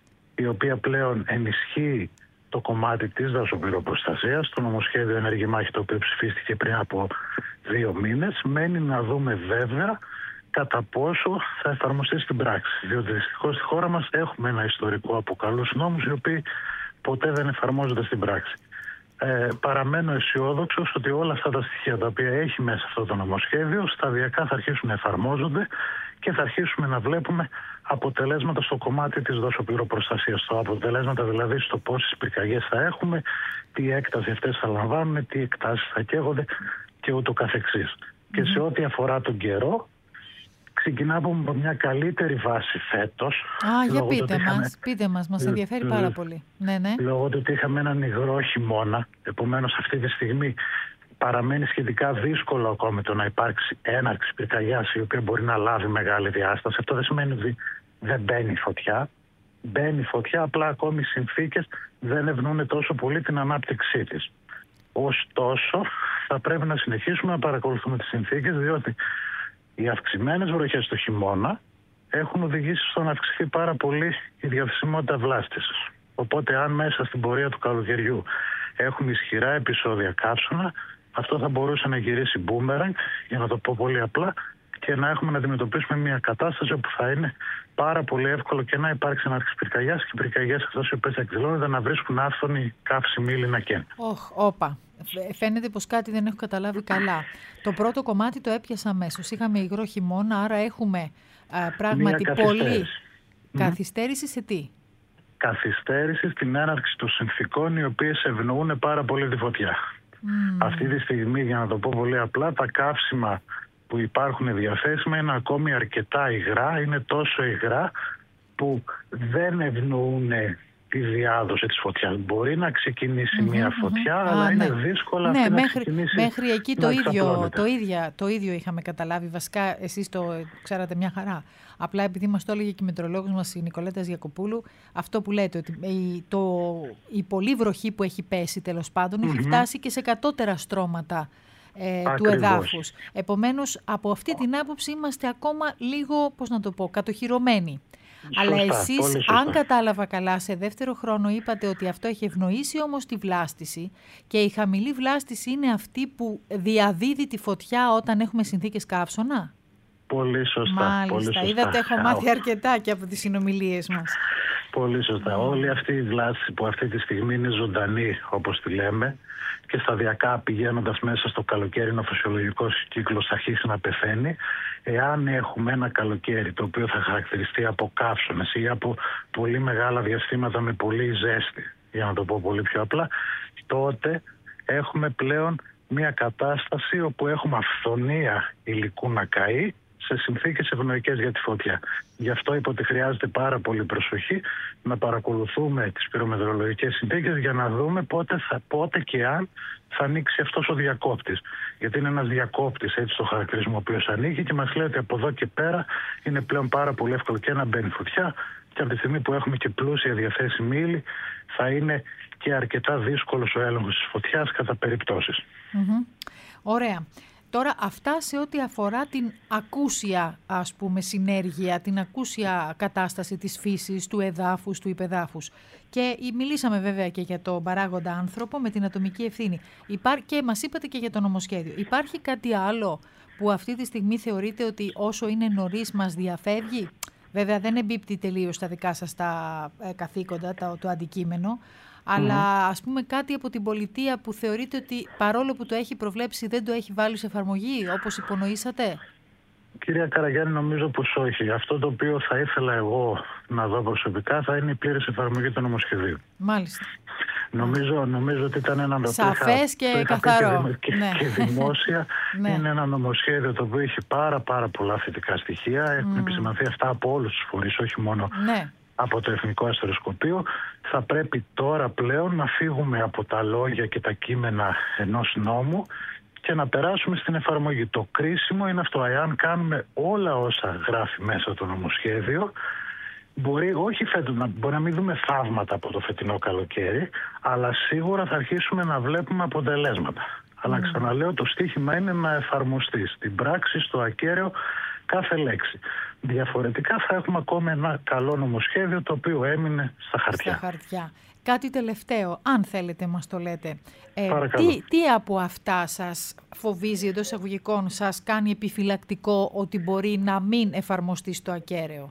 η οποία πλέον ενισχύει το κομμάτι της δασοπυροπροστασίας, το νομοσχέδιο Ενεργή Μάχη, το οποίο ψηφίστηκε πριν από δύο μήνες. Μένει να δούμε βέβαια κατά πόσο θα εφαρμοστεί στην πράξη. Διότι δυστυχώς στη χώρα μας έχουμε ένα ιστορικό από καλούς νόμους, οι οποίοι ποτέ δεν εφαρμόζονται στην πράξη. Ε, παραμένω αισιόδοξος ότι όλα αυτά τα στοιχεία τα οποία έχει μέσα αυτό το νομοσχέδιο σταδιακά θα αρχίσουν να εφαρμόζονται και θα αρχίσουμε να βλέπουμε αποτελέσματα στο κομμάτι της δασοπυροπροστασίας. Το αποτελέσματα δηλαδή στο πόσες πυρκαγιές θα έχουμε, τι έκταση αυτές θα λαμβάνουν, τι εκτάσεις θα καίγονται και ούτω καθεξής. Mm-hmm. Και σε ό,τι αφορά τον καιρό, ξεκινάμε από μια καλύτερη βάση φέτος. Α, για πείτε μας, είχαμε... πείτε μας, μας ενδιαφέρει πάρα πολύ. Ναι, ναι. Λόγω του ότι είχαμε έναν υγρό χειμώνα, επομένως αυτή τη στιγμή παραμένει σχετικά δύσκολο ακόμη το να υπάρξει έναρξη πυρκαγιάς η οποία μπορεί να λάβει μεγάλη διάσταση. Αυτό δεν σημαίνει ότι δεν μπαίνει φωτιά. Μπαίνει φωτιά, απλά ακόμη οι συνθήκες δεν ευνοούν τόσο πολύ την ανάπτυξή της. Ωστόσο, θα πρέπει να συνεχίσουμε να παρακολουθούμε τις συνθήκες, διότι οι αυξημένες βροχές το χειμώνα έχουν οδηγήσει στο να αυξηθεί πάρα πολύ η διαθεσιμότητα βλάστησης. Οπότε, αν μέσα στην πορεία του καλοκαιριού έχουμε ισχυρά επεισόδια καύσωνα, αυτό θα μπορούσε να γυρίσει μπούμεραγκ, για να το πω πολύ απλά, και να έχουμε να αντιμετωπίσουμε μια κατάσταση όπου θα είναι πάρα πολύ εύκολο και να υπάρξει έναρξη πυρκαγιάς και οι πυρκαγιές αυτές οι οποίες εκδηλώνονται να βρίσκουν άφθονη καύση ύλη να καίνε. Όχ, όπα. Φαίνεται πως κάτι δεν έχω καταλάβει καλά. Το πρώτο κομμάτι το έπιασα αμέσως. Είχαμε υγρό χειμώνα, άρα έχουμε α, πράγματι πολύ καθυστέρηση σε τι? Καθυστέρηση στην έναρξη των συνθηκών οι οποίες ευνοούν πάρα πολύ τη φωτιά. Mm. Αυτή τη στιγμή, για να το πω πολύ απλά, τα καύσιμα που υπάρχουν διαθέσιμα είναι ακόμη αρκετά υγρά, είναι τόσο υγρά που δεν ευνοούν τη διάδοση της φωτιάς. Μπορεί να ξεκινήσει mm-hmm, μια φωτιά, mm-hmm. αλλά Α, είναι ναι. δύσκολα ναι, αυτή μέχρι, να ξεκινήσει. Μέχρι εκεί το ίδιο, το, ίδιο, το ίδιο είχαμε καταλάβει. Βασικά, εσείς το ξέρατε μια χαρά. Απλά επειδή μας το έλεγε και η μετρολόγος μας η Νικολέτα Γιακοπούλου, αυτό που λέτε, ότι η, το, η πολλή βροχή που έχει πέσει τέλος πάντων mm-hmm. έχει φτάσει και σε κατώτερα στρώματα ε, του εδάφους. Επομένως, από αυτή την άποψη είμαστε ακόμα λίγο, πώς να το πω, κατοχυρωμένοι. Σωστά, αλλά εσείς, αν κατάλαβα καλά, σε δεύτερο χρόνο είπατε ότι αυτό έχει ευνοήσει όμως τη βλάστηση και η χαμηλή βλάστηση είναι αυτή που διαδίδει τη φωτιά όταν έχουμε συνθήκες καύσωνα. Πολύ σωστά. Μάλιστα, πολύ σωστά. Είδατε, έχω μάθει αρκετά και από τις συνομιλίες μας. Πολύ σωστά. Mm. Όλη αυτή η βλάστηση που αυτή τη στιγμή είναι ζωντανή, όπως τη λέμε, και σταδιακά πηγαίνοντας μέσα στο καλοκαίρι, ο φυσιολογικός κύκλος θα αρχίσει να πεθαίνει. Εάν έχουμε ένα καλοκαίρι το οποίο θα χαρακτηριστεί από καύσωνες ή από πολύ μεγάλα διαστήματα με πολύ ζέστη, για να το πω πολύ πιο απλά, τότε έχουμε πλέον μια κατάσταση όπου έχουμε αυθονία υλικού να καεί σε συνθήκες ευνοϊκές για τη φωτιά. Γι' αυτό είπα ότι χρειάζεται πάρα πολύ προσοχή να παρακολουθούμε τις πυρομετρολογικές συνθήκες για να δούμε πότε, θα, πότε και αν θα ανοίξει αυτός ο διακόπτης. Γιατί είναι ένας διακόπτης, έτσι το χαρακτηρισμό, ο οποίος ανοίγει και μας λέει ότι από εδώ και πέρα είναι πλέον πάρα πολύ εύκολο και να μπαίνει φωτιά και από τη στιγμή που έχουμε και πλούσια διαθέσιμη ύλη θα είναι και αρκετά δύσκολος ο έλεγχος της φωτιάς κατά περιπτώσεις. Mm-hmm. Ωραία. Τώρα αυτά σε ό,τι αφορά την ακούσια, ας πούμε, συνέργεια, την ακούσια κατάσταση της φύσης, του εδάφους, του υπεδάφους. Και μιλήσαμε βέβαια και για τον παράγοντα άνθρωπο με την ατομική ευθύνη. Υπά... Και μας είπατε και για το νομοσχέδιο. Υπάρχει κάτι άλλο που αυτή τη στιγμή θεωρείτε ότι όσο είναι νωρίς μας διαφεύγει? Βέβαια δεν εμπίπτει τελείως στα δικά σας τα ε, καθήκοντα, το, το αντικείμενο. Αλλά ας πούμε κάτι από την πολιτεία που θεωρείτε ότι παρόλο που το έχει προβλέψει δεν το έχει βάλει σε εφαρμογή, όπως υπονοήσατε? Κυρία Καραγιάννη, νομίζω πως όχι. Αυτό το οποίο θα ήθελα εγώ να δω προσωπικά θα είναι η πλήρης εφαρμογή του νομοσχεδίου. Μάλιστα. Νομίζω, νομίζω ότι ήταν ένα σαφές και καθαρό. Και, και, ναι. και δημόσια. ναι. Είναι ένα νομοσχέδιο το οποίο έχει πάρα, πάρα πολλά θετικά στοιχεία. Έχουν mm. επισημανθεί αυτά από όλους τους φορείς, όχι μόνο ναι. από το Εθνικό Αστεροσκοπείο. Θα πρέπει τώρα πλέον να φύγουμε από τα λόγια και τα κείμενα ενός νόμου και να περάσουμε στην εφαρμογή. Το κρίσιμο είναι αυτό, εάν κάνουμε όλα όσα γράφει μέσα το νομοσχέδιο, μπορεί, όχι φέτος, να, μπορεί να μην δούμε θαύματα από το φετινό καλοκαίρι, αλλά σίγουρα θα αρχίσουμε να βλέπουμε αποτελέσματα. Mm. Αλλά ξαναλέω, το στίχημα είναι να εφαρμοστεί στην πράξη, στο ακέραιο, κάθε λέξη. Διαφορετικά θα έχουμε ακόμα ένα καλό νομοσχέδιο το οποίο έμεινε στα χαρτιά. Στα χαρτιά. Κάτι τελευταίο, αν θέλετε μας το λέτε. Ε, Παρακαλώ. τι, τι από αυτά σας φοβίζει, εντός εισαγωγικών, σας κάνει επιφυλακτικό ότι μπορεί να μην εφαρμοστεί στο ακέραιο?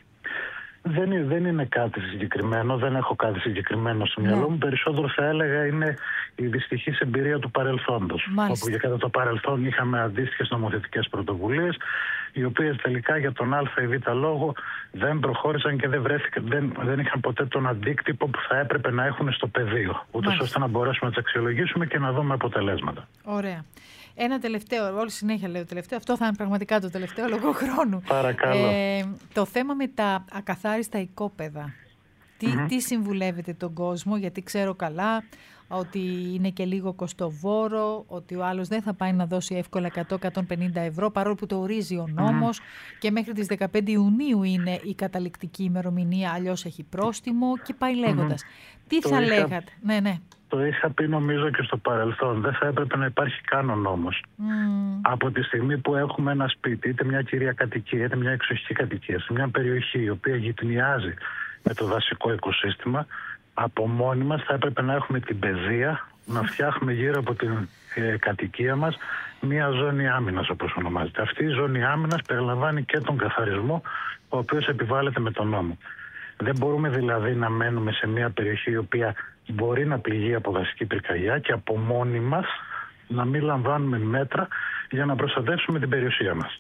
Δεν είναι, δεν είναι κάτι συγκεκριμένο, δεν έχω κάτι συγκεκριμένο στο μυαλό ναι. μου. Περισσότερο θα έλεγα είναι η δυστυχής εμπειρία του παρελθόντος. Μάλιστα. Όπου κατά το παρελθόν είχαμε αντίστοιχες νομοθετικές πρωτοβουλίες, οι οποίες τελικά για τον α ή β λόγο δεν προχώρησαν και δεν, βρέθηκαν, δεν, δεν είχαν ποτέ τον αντίκτυπο που θα έπρεπε να έχουν στο πεδίο. Ούτως ώστε να μπορέσουμε να τις αξιολογήσουμε και να δούμε αποτελέσματα. Ωραία. Ένα τελευταίο, όλη συνέχεια λέω τελευταίο, αυτό θα είναι πραγματικά το τελευταίο λόγω χρόνου. Παρακαλώ. Ε, το θέμα με τα ακαθάριστα οικόπεδα. Τι, mm-hmm. τι συμβουλεύετε τον κόσμο, γιατί ξέρω καλά ότι είναι και λίγο κοστοβόρο, ότι ο άλλος δεν θα πάει να δώσει εύκολα εκατό με εκατόν πενήντα ευρώ, παρόλο που το ορίζει ο νόμος mm-hmm. και μέχρι τις δεκαπέντε Ιουνίου είναι η καταληκτική ημερομηνία, αλλιώς έχει πρόστιμο και πάει λέγοντας. Mm-hmm. Τι το θα είχα... λέγατε, ναι, ναι. Το είχα πει νομίζω και στο παρελθόν. Δεν θα έπρεπε να υπάρχει καν ο νόμος. Mm. Από τη στιγμή που έχουμε ένα σπίτι, είτε μια κυρία κατοικία, είτε μια εξοχική κατοικία, σε μια περιοχή η οποία γειτονιάζει με το δασικό οικοσύστημα, από μόνοι μας θα έπρεπε να έχουμε την παιδεία, να φτιάχνουμε γύρω από την ε, κατοικία μας μια ζώνη άμυνας, όπως ονομάζεται. Αυτή η ζώνη άμυνας περιλαμβάνει και τον καθαρισμό, ο οποίος επιβάλλεται με τον νόμο. Δεν μπορούμε δηλαδή να μένουμε σε μια περιοχή η οποία μπορεί να πληγεί από δασική πυρκαγιά και από μόνοι μας να μην λαμβάνουμε μέτρα για να προστατεύσουμε την περιουσία μας.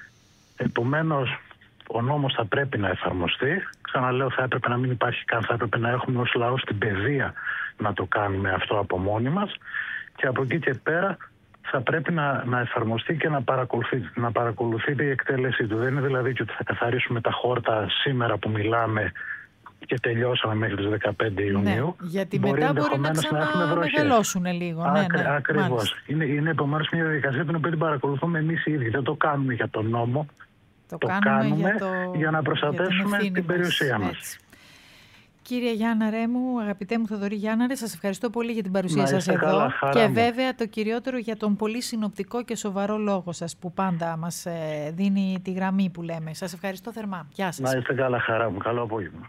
Επομένως, ο νόμος θα πρέπει να εφαρμοστεί. Ξαναλέω, θα έπρεπε να μην υπάρχει καν, θα έπρεπε να έχουμε ως λαός την παιδεία να το κάνουμε αυτό από μόνοι μας και από εκεί και πέρα θα πρέπει να, να εφαρμοστεί και να παρακολουθεί, να παρακολουθείται η εκτέλεσή του. Δεν είναι δηλαδή και ότι θα καθαρίσουμε τα χόρτα σήμερα που μιλάμε και τελειώσαμε μέχρι τις δεκαπέντε Ιουνίου. Ναι, γιατί μπορεί μετά μπορεί να ξαναμεγαλώσουν λίγο. Ακρι, ναι, ναι, ακριβώς. Είναι, είναι επομένως μια διαδικασία την οποία την παρακολουθούμε εμείς οι ίδιοι. Δεν το κάνουμε για τον νόμο. Το, το κάνουμε, κάνουμε για, το, για να προστατεύσουμε την, την περιουσία μας. Έτσι. Κύριε Γιάνναρε μου, αγαπητέ μου Θοδωρή Γιάνναρε, σας ευχαριστώ πολύ για την παρουσία σας εδώ καλά, και μου. βέβαια το κυριότερο για τον πολύ συνοπτικό και σοβαρό λόγο σας που πάντα μας ε, δίνει τη γραμμή που λέμε. Σας ευχαριστώ θερμά. Γεια σας. Να είστε καλά, χαρά μου. Καλό απόγευμα.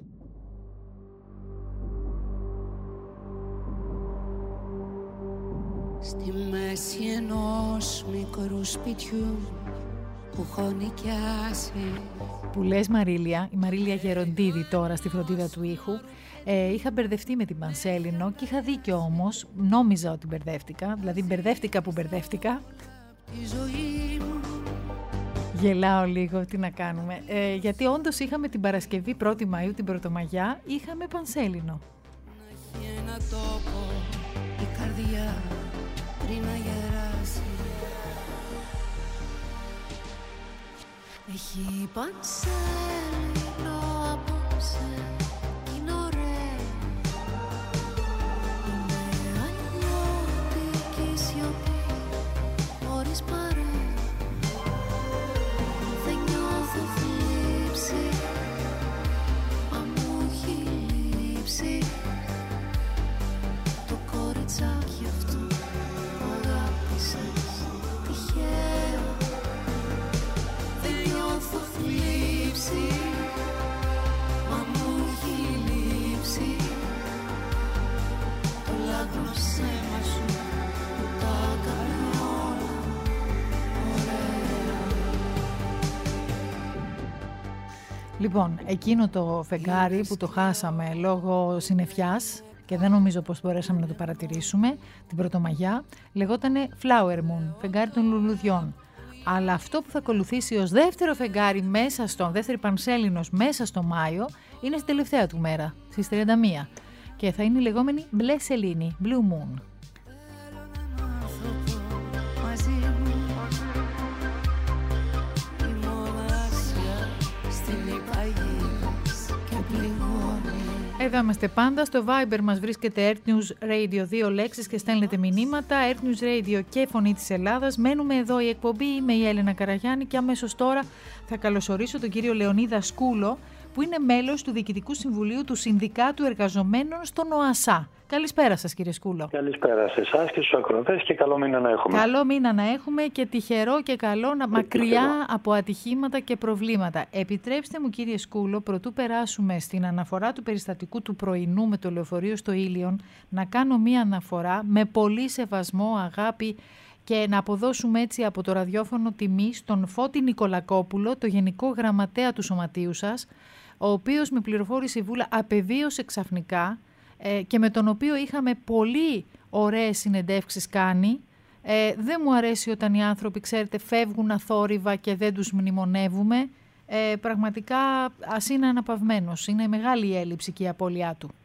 Στη μέση ενός μικρού σπιτιού που έχω νοικιάσει. Που λες Μαρίλια, η Μαρίλια Γεροντίδη τώρα στη φροντίδα του ήχου, ε, είχα μπερδευτεί με την Πανσέλινο και είχα δίκιο όμως, νόμιζα ότι μπερδεύτηκα, δηλαδή μπερδεύτηκα που μπερδεύτηκα. Γελάω λίγο, τι να κάνουμε, ε, γιατί όντως είχαμε την Παρασκευή πρώτη Μαΐου, την Πρωτομαγιά, είχαμε Πανσέλινο. Να έχει ένα τόπο η καρδιά πριν να γεράσει. Έχει Πανσέλινο απόψε κι είναι ωραία. Είναι αλλιώτικη σιωπή χωρίς παρέα. Δεν νιώθω θλίψη, μα μου έχει λείψει το κοριτσάκι αυτό που αγάπησες τυχαία. Δεν νιώθω θλίψη, μα μου έχει λείψει το λάγνο ψέμα σου που τα έκανε όλα ωραία. Λοιπόν, εκείνο το φεγγάρι που το χάσαμε λόγω συννεφιάς και δεν νομίζω πως μπορέσαμε να το παρατηρήσουμε την Πρωτομαγιά, λεγότανε Flower Moon, φεγγάρι των λουλουδιών. Αλλά αυτό που θα ακολουθήσει ως δεύτερο φεγγάρι μέσα στον, δεύτερη Πανσέλινος μέσα στο Μάιο, είναι στην τελευταία του μέρα, στις τριάντα μία. Και θα είναι η λεγόμενη μπλε σελήνη, Blue Moon. Εδώ είμαστε πάντα. Στο Viber μας βρίσκεται Earth News Radio, δύο λέξεις, και στέλνετε μηνύματα. Earth News Radio και Φωνή της Ελλάδας. Μένουμε εδώ η εκπομπή. Είμαι η Έλενα Καραγιάννη και αμέσως τώρα θα καλωσορίσω τον κύριο Λεωνίδα Σκούλο, που είναι μέλος του Διοικητικού Συμβουλίου του Συνδικάτου Εργαζομένων στον ΟΑΣΑ. Καλησπέρα σας, κύριε Σκούλο. Καλησπέρα σε εσάς και στους ακροατές και καλό μήνα να έχουμε. Καλό μήνα να έχουμε και τυχερό και καλό, να μακριά τυχερό. από ατυχήματα και προβλήματα. Επιτρέψτε μου, κύριε Σκούλο, πρωτού περάσουμε στην αναφορά του περιστατικού του πρωινού με το λεωφορείο στο Ήλιον, να κάνω μία αναφορά με πολύ σεβασμό, αγάπη, και να αποδώσουμε έτσι από το ραδιόφωνο τιμή στον Φώτη Νικολακόπουλο, το Γενικό Γραμματέα του Σωματείου σας, ο οποίος, με πληροφόρηση Βούλα, απεβίωσε ξαφνικά και με τον οποίο είχαμε πολύ ωραίες συνεντεύξεις κάνει. Ε, δεν μου αρέσει όταν οι άνθρωποι, ξέρετε, φεύγουν αθόρυβα και δεν τους μνημονεύουμε. Ε, πραγματικά ας είναι αναπαυμένος. Είναι μεγάλη η έλλειψη και η απώλειά του.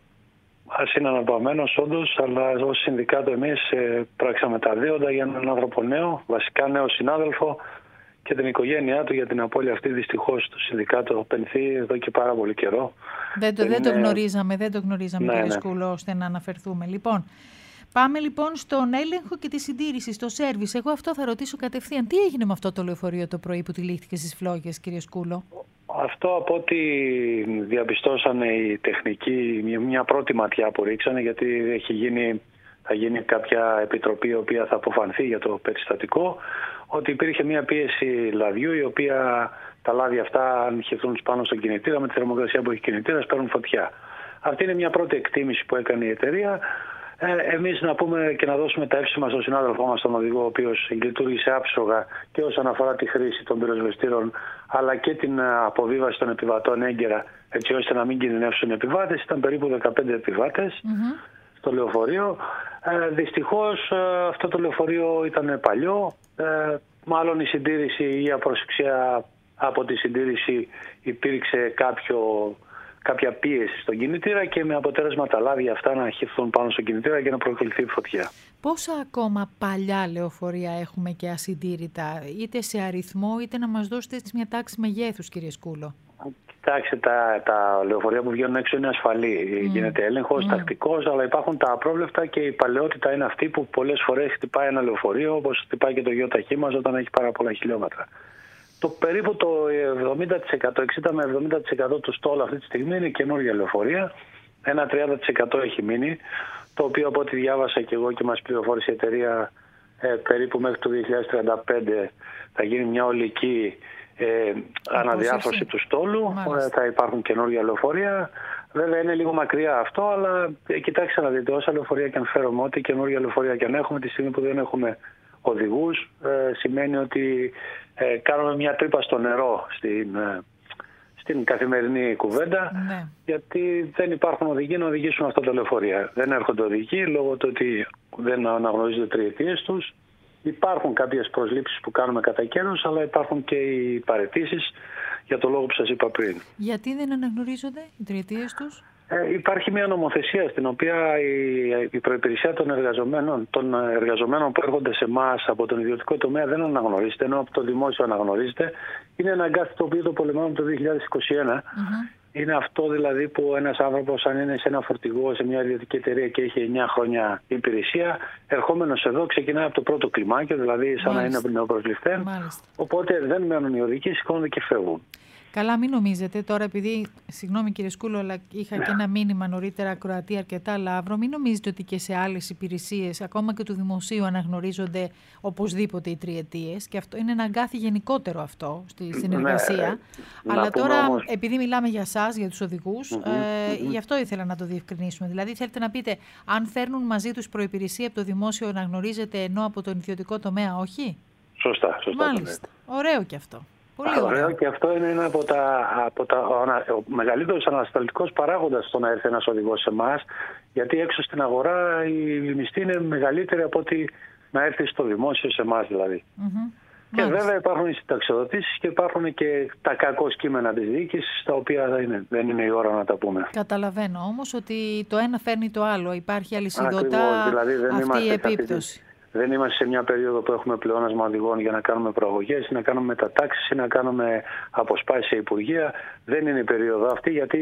Ας είναι αναπαυμένος όντως, αλλά ως συνδικάτο εμείς ε, πράξαμε τα δέοντα για έναν άνθρωπο νέο, βασικά νέο συνάδελφο, και την οικογένειά του για την απώλεια αυτή. Δυστυχώς το συνδικάτο πενθεί εδώ και πάρα πολύ καιρό. Δεν το, δεν είναι... το γνωρίζαμε, δεν το γνωρίζαμε ναι, κύριε ναι. Σκούλο, ώστε να αναφερθούμε. Λοιπόν, πάμε λοιπόν στον έλεγχο και τη συντήρηση, στο σέρβις. Εγώ αυτό θα ρωτήσω κατευθείαν. Τι έγινε με αυτό το λεωφορείο το πρωί που τυλίχθηκε στις Φλόγες, κύριε Σκούλο? Αυτό, από ό,τι διαπιστώσανε οι τεχνικοί, μια πρώτη ματιά που ρίξανε, γιατί έχει γίνει, θα γίνει κάποια επιτροπή η οποία θα αποφανθεί για το περιστατικό, ότι υπήρχε μια πίεση λαδιού, η οποία τα λάδια αυτά, αν χυθούν πάνω στον κινητήρα, με τη θερμοκρασία που έχει κινητήρας, παίρνουν φωτιά. Αυτή είναι μια πρώτη εκτίμηση που έκανε η εταιρεία. Ε, εμείς να πούμε και να δώσουμε τα εύσημα στον συνάδελφό μας, τον οδηγό, ο οποίος λειτουργήσε άψογα και όσον αφορά τη χρήση των πυροσβεστήρων, αλλά και την αποβίβαση των επιβατών έγκαιρα, έτσι ώστε να μην κινδυνεύσουν οι επιβάτες. Ήταν περίπου δεκαπέντε επιβάτες mm-hmm. στο λεωφορείο. Ε, δυστυχώς ε, αυτό το λεωφορείο ήταν παλιό. Ε, μάλλον η συντήρηση ή η απροσεξία από τη συντήρηση υπήρξε κάποιο... κάποια πίεση στον κινητήρα και με αποτέλεσμα τα λάδια αυτά να χυθούν πάνω στον κινητήρα και να προκληθεί φωτιά. Πόσα ακόμα παλιά λεωφορεία έχουμε και ασυντήρητα, είτε σε αριθμό είτε να μας δώσετε μια τάξη μεγέθους, κύριε Σκούλο? Κοιτάξτε, τα, τα λεωφορεία που βγαίνουν έξω είναι ασφαλή. Mm. Γίνεται έλεγχος, mm. τακτικός, αλλά υπάρχουν τα απρόβλεπτα και η παλαιότητα είναι αυτή που πολλές φορές χτυπάει ένα λεωφορείο, όπως χτυπάει και το γεωταχή μας όταν έχει πάρα πολλά χιλιόμετρα. Το περίπου το εβδομήντα τοις εκατό, εξήντα με εβδομήντα τοις εκατό του στόλου αυτή τη στιγμή είναι καινούργια λεωφορεία. Ένα τριάντα τοις εκατό έχει μείνει, το οποίο από ό,τι διάβασα και εγώ και μας πληροφόρησε η εταιρεία, ε, περίπου μέχρι το δύο χιλιάδες τριάντα πέντε θα γίνει μια ολική ε, αναδιάρθρωση του στόλου. Ε, θα υπάρχουν καινούργια λεωφορεία. Βέβαια είναι λίγο μακριά αυτό, αλλά ε, κοιτάξτε να δείτε, όσα λεωφορεία και αν φέρουμε, ό,τι καινούργια λεωφορεία και αν έχουμε, τη στιγμή που δεν έχουμε οδηγούς, ε, σημαίνει ότι ε, κάνουμε μια τρύπα στο νερό στην, ε, στην καθημερινή κουβέντα, ναι. γιατί δεν υπάρχουν οδηγοί να οδηγήσουν αυτά τα λεωφορεία. Δεν έρχονται οδηγοί λόγω του ότι δεν αναγνωρίζονται τριετίες τους. Υπάρχουν κάποιες προσλήψεις που κάνουμε κατά καιρούς, αλλά υπάρχουν και οι παραιτήσεις για το λόγο που σας είπα πριν. Γιατί δεν αναγνωρίζονται οι τριετίες τους? Ε, υπάρχει μια νομοθεσία στην οποία η, η προϋπηρεσία των εργαζομένων, των εργαζομένων που έρχονται σε εμάς από τον ιδιωτικό τομέα δεν αναγνωρίζεται, ενώ από το δημόσιο αναγνωρίζεται. Είναι ένα αγκάθι το οποίο το πολεμάμε το δύο χιλιάδες είκοσι ένα. Mm-hmm. Είναι αυτό δηλαδή που ένας άνθρωπος, αν είναι σε ένα φορτηγό, σε μια ιδιωτική εταιρεία και έχει εννιά χρόνια υπηρεσία, ερχόμενος εδώ ξεκινάει από το πρώτο κλιμάκιο, δηλαδή σαν Μάλιστα. να είναι νεοπροσληφθέν. Οπότε δεν μένουν οι οδηγοί, σηκώνονται και φεύγουν. Καλά, μην νομίζετε τώρα, επειδή, συγγνώμη κύριε Σκούλο, αλλά είχα και ένα μήνυμα νωρίτερα ακροατή αρκετά λαύρο, μην νομίζετε ότι και σε άλλες υπηρεσίες, ακόμα και του δημοσίου, αναγνωρίζονται οπωσδήποτε οι τριετίες. Και αυτό είναι ένα αγκάθι γενικότερο αυτό στη συνεργασία. Ναι, αλλά τώρα, όμως... επειδή μιλάμε για εσάς, για τους οδηγούς, mm-hmm, ε, mm-hmm. γι' αυτό ήθελα να το διευκρινίσουμε. Δηλαδή, θέλετε να πείτε, αν φέρνουν μαζί τους προϋπηρεσία από το δημόσιο, αναγνωρίζεται, ενώ από τον ιδιωτικό τομέα όχι? Σωστά, σωστά. Μάλιστα. Ωραίο και αυτό. Πολύ ωραίο, και αυτό είναι ένα από τα, από τα, ο μεγαλύτερος ανασταλτικός παράγοντας στο να έρθει ένας οδηγός σε εμάς, γιατί έξω στην αγορά η μισθή είναι μεγαλύτερη από ότι να έρθει στο δημόσιο σε εμάς δηλαδή. Mm-hmm. Και Μάλιστα. βέβαια υπάρχουν οι συνταξιοδοτήσεις και υπάρχουν και τα κακό κείμενα της διοίκησης, τα οποία δεν είναι, δεν είναι η ώρα να τα πούμε. Καταλαβαίνω όμως ότι το ένα φέρνει το άλλο. Υπάρχει αλυσιδωτά δηλαδή αυτή η επίπτωση. Δεν είμαστε σε μια περίοδο που έχουμε πλεόνασμα οδηγών για να κάνουμε προαγωγές, να κάνουμε μετατάξεις ή να κάνουμε αποσπάσεις σε υπουργεία. Δεν είναι η περίοδο αυτή, γιατί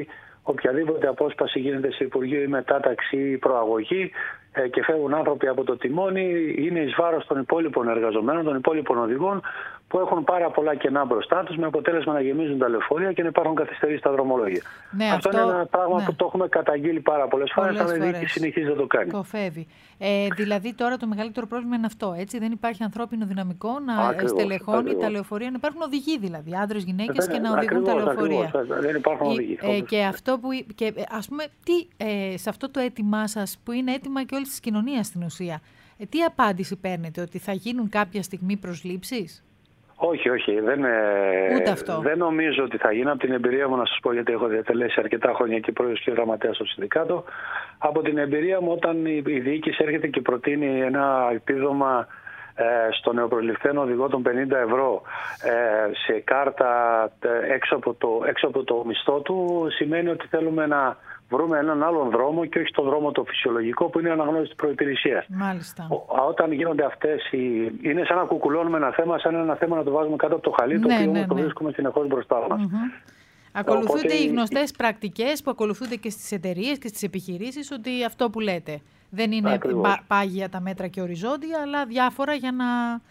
οποιαδήποτε απόσπαση γίνεται σε Υπουργείο ή μετάταξη ή προαγωγή ε, και φεύγουν άνθρωποι από το τιμόνι, είναι εις βάρος των υπόλοιπων εργαζομένων, των υπόλοιπων οδηγών που έχουν πάρα πολλά κενά μπροστά τους, με αποτέλεσμα να γεμίζουν τα λεωφορεία και να υπάρχουν καθυστερήσεις στα δρομολόγια. Ναι, αυτό, αυτό είναι ένα πράγμα, ναι, που το έχουμε καταγγείλει πάρα πολλές φορές, αλλά η διοίκηση συνεχίζει να το κάνει. Κοφεύει. Ε, δηλαδή τώρα το μεγαλύτερο πρόβλημα είναι αυτό, έτσι. Δεν υπάρχει ανθρώπινο δυναμικό να Ακριβώς, στελεχώνει ακριβώς. τα λεωφορεία, να υπάρχουν οδηγοί δηλαδή, άντρες, γυναίκες, και να οδηγούν ακριβώς, τα λεωφορεία. Ακριβώς, δεν υπάρχουν οδηγοί. Ε, και αυτό που, και ας πούμε, τι, ε, σε αυτό το αίτημά σας, που είναι αίτημα και όλης της κοινωνίας στην ουσία, ε, τι απάντηση παίρνετε, ότι θα γίνουν κάποια στιγμή προσλήψεις? Όχι, όχι. Δεν, Ούτε αυτό. δεν νομίζω ότι θα γίνει. Από την εμπειρία μου, να σας πω, γιατί έχω διατελέσει αρκετά χρόνια και πρόεδρος και γραμματέας στο Συνδικάτο, από την εμπειρία μου, όταν η, η διοίκηση έρχεται και προτείνει ένα επίδομα ε, στο νεοπροσληφθένο οδηγό των πενήντα ευρώ ε, σε κάρτα ε, έξω, από το, έξω από το μισθό του, σημαίνει ότι θέλουμε να βρούμε έναν άλλον δρόμο και όχι τον δρόμο το φυσιολογικό που είναι η αναγνώριση της προϋπηρεσίας. Μάλιστα. Όταν γίνονται αυτές οι... είναι σαν να κουκουλώνουμε ένα θέμα, σαν ένα θέμα να το βάζουμε κάτω από το χαλί, το ναι, οποίο ναι, όμως ναι. το βρίσκουμε συνεχώς μπροστά μας. Mm-hmm. Ακολουθούνται Οπότε... οι γνωστές πρακτικές που ακολουθούνται και στις εταιρείες και στις επιχειρήσεις, ότι αυτό που λέτε δεν είναι πα, πάγια τα μέτρα και οριζόντια, αλλά διάφορα για να,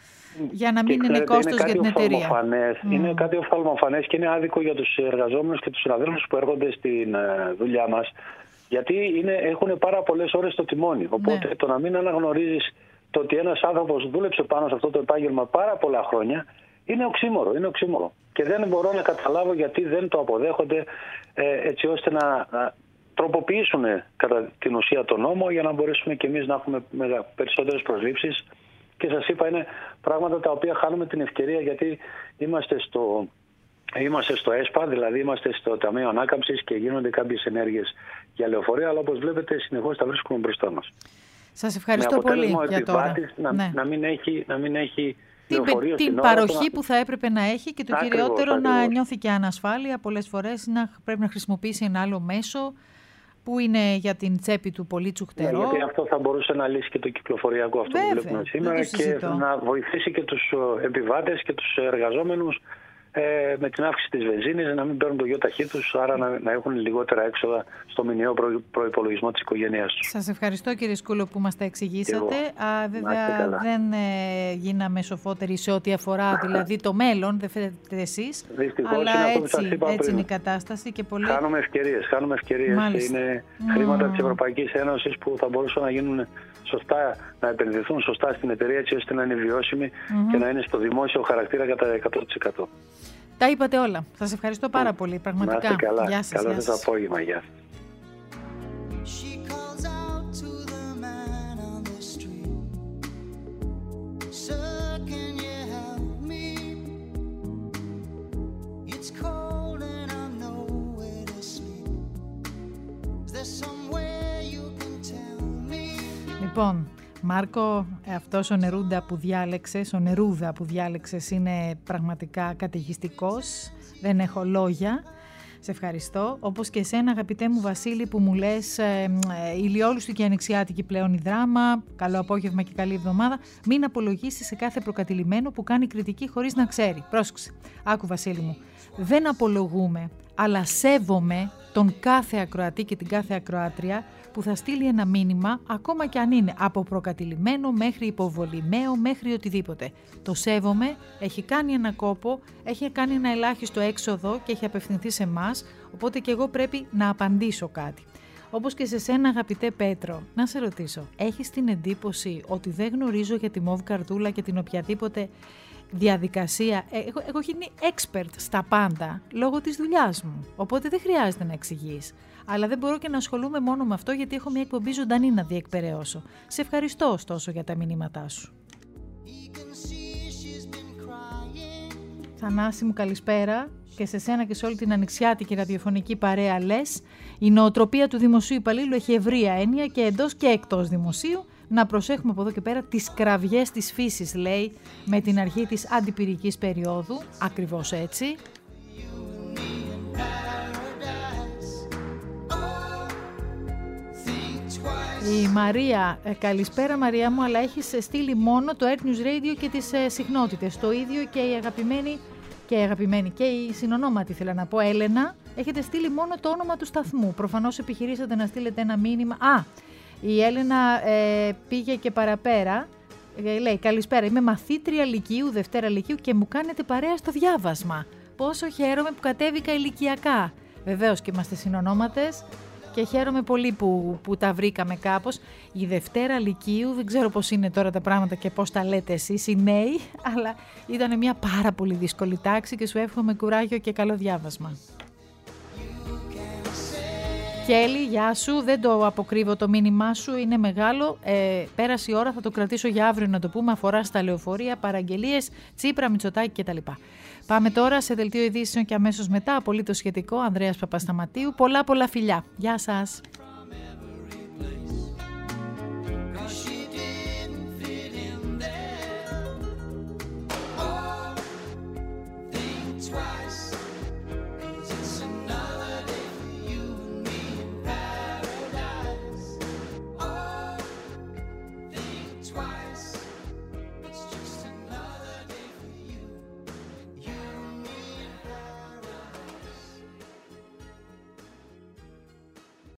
για να μην είναι κόστος για την εταιρεία. Mm. Είναι κάτι οφθαλμοφανές και είναι άδικο για τους εργαζόμενους και τους συναδέλφους που έρχονται στην δουλειά μας, γιατί είναι, έχουν πάρα πολλές ώρες στο τιμόνι. Οπότε ναι. το να μην αναγνωρίζεις το ότι ένας άνθρωπος δούλεψε πάνω σε αυτό το επάγγελμα πάρα πολλά χρόνια, είναι οξύμορο, είναι οξύμορο. Και δεν μπορώ να καταλάβω γιατί δεν το αποδέχονται ε, έτσι ώστε να, να τροποποιήσουν κατά την ουσία τον νόμο για να μπορέσουμε και εμείς να έχουμε περισσότερες προσλήψεις. Και σας είπα, είναι πράγματα τα οποία χάνουμε την ευκαιρία, γιατί είμαστε στο, είμαστε στο ΕΣΠΑ, δηλαδή είμαστε στο Ταμείο Ανάκαμψης και γίνονται κάποιες ενέργειες για λεωφορεία, αλλά όπως βλέπετε συνεχώς τα βρίσκουμε μπροστά μας. Σας ευχαριστώ πολύ για τώρα. Να, ναι. να μην έχει... Να μην έχει την, την παροχή που θα έπρεπε να έχει και το ακριβώς, κυριότερο ακριβώς. να νιώθει και ανασφάλεια πολλές φορές, να πρέπει να χρησιμοποιήσει ένα άλλο μέσο που είναι για την τσέπη του πολύ τσουχτερό. Ναι, γιατί αυτό θα μπορούσε να λύσει και το κυκλοφοριακό αυτό Βέβαια, που βλέπουμε σήμερα και να βοηθήσει και τους επιβάτες και τους εργαζόμενους ε, με την αύξηση της βενζίνης να μην παίρνουν το γιοταχή τους, άρα να, να έχουν λιγότερα έξοδα στο μηνιαίο προ, προϋπολογισμό της οικογένειας τους. Σας ευχαριστώ κύριε Σκούλο που μας τα εξηγήσατε. Α, βέβαια δεν ε, γίναμε σοφότεροι σε ό,τι αφορά δηλαδή το μέλλον, δεν φαίνεται εσείς. Δυστυχώς, αλλά είναι έτσι, αυτό που έτσι είναι η κατάσταση. Και πολύ... Χάνουμε ευκαιρίες, χάνουμε ευκαιρίες. Είναι mm. χρήματα της Ευρωπαϊκής Ένωσης που θα μπορούσαν να γίνουν σωστά, να επενδυθούν σωστά στην εταιρεία, έτσι ώστε να είναι βιώσιμη mm-hmm. και να είναι στο δημόσιο χαρακτήρα κατά εκατό τοις εκατό. Τα είπατε όλα. Σας ευχαριστώ πάρα πολύ, πραγματικά. Να είστε καλά. Γεια σας. Καλό σας απόγευμα. Γεια σας. Λοιπόν, Μάρκο, αυτός ο Νερούντα που διάλεξες, ο Νερούδα που διάλεξες είναι πραγματικά καταιγιστικός, δεν έχω λόγια, σε ευχαριστώ. Όπως και εσένα αγαπητέ μου Βασίλη που μου λες ε, ε, ηλιόλουστη και ανοιξιάτικη πλέον η δράμα, καλό απόγευμα και καλή εβδομάδα, μην απολογίσεις σε κάθε προκατηλημένο που κάνει κριτική χωρίς να ξέρει. Πρόσεξε, άκου Βασίλη μου, δεν απολογούμε, αλλά σέβομαι τον κάθε ακροατή και την κάθε ακροάτρια που θα στείλει ένα μήνυμα, ακόμα και αν είναι από προκατηλημένο μέχρι υποβολημαίο μέχρι οτιδήποτε. Το σέβομαι, έχει κάνει ένα κόπο, έχει κάνει ένα ελάχιστο έξοδο και έχει απευθυνθεί σε εμάς, οπότε και εγώ πρέπει να απαντήσω κάτι. Όπως και σε σένα αγαπητέ Πέτρο, να σε ρωτήσω, έχεις την εντύπωση ότι δεν γνωρίζω για τη μοβ καρδούλα και την οποιαδήποτε διαδικασία? Έχω, έχω γίνει expert στα πάντα λόγω της δουλειάς μου, οπότε δεν χρειάζεται να εξηγείς. Αλλά δεν μπορώ και να ασχολούμαι μόνο με αυτό γιατί έχω μια εκπομπή ζωντανή να διεκπεραιώσω. Σε ευχαριστώ ωστόσο για τα μηνύματά σου. Θανάση μου καλησπέρα και σε σένα και σε όλη την ανοιξιάτικη ραδιοφωνική παρέα λες. Η νοοτροπία του δημοσίου υπαλλήλου έχει ευρεία έννοια και εντός και εκτός δημοσίου. Να προσέχουμε από εδώ και πέρα τις κραυγές της φύσης, λέει, με την αρχή της αντιπυρικής περίοδου. Ακριβώς έτσι. Η Μαρία, ε, καλησπέρα Μαρία μου, αλλά έχεις στείλει μόνο το Earth News Radio και τις ε, συχνότητες. Το ίδιο και η αγαπημένη και η αγαπημένη και η συνονόματη, θέλω να πω, Έλενα, έχετε στείλει μόνο το όνομα του σταθμού. Προφανώς επιχειρήσατε να στείλετε ένα μήνυμα. Α, η Έλενα ε, πήγε και παραπέρα. Ε, λέει, καλησπέρα, είμαι μαθήτρια Λυκείου, Δευτέρα Λυκείου και μου κάνετε παρέα στο διάβασμα. Πόσο χαίρομαι που κατέβηκα ηλικιακά. Βεβαίως και είμαστε συνονόματες και χαίρομαι πολύ που, που τα βρήκαμε κάπως. Η Δευτέρα Λυκείου, δεν ξέρω πώς είναι τώρα τα πράγματα και πώς τα λέτε εσείς οι νέοι, αλλά ήταν μια πάρα πολύ δύσκολη τάξη και σου εύχομαι κουράγιο και καλό διάβασμα. Κέλλη, γεια σου, δεν το αποκρύβω το μήνυμά σου, είναι μεγάλο, ε, πέρασε η ώρα, θα το κρατήσω για αύριο να το πούμε, αφορά στα λεωφορεία, παραγγελίες, Τσίπρα, Μητσοτάκη κτλ. Πάμε τώρα σε δελτίο ειδήσεων και αμέσως μετά, απολύτως σχετικό, Ανδρέας Παπασταματίου, πολλά πολλά φιλιά, γεια σας.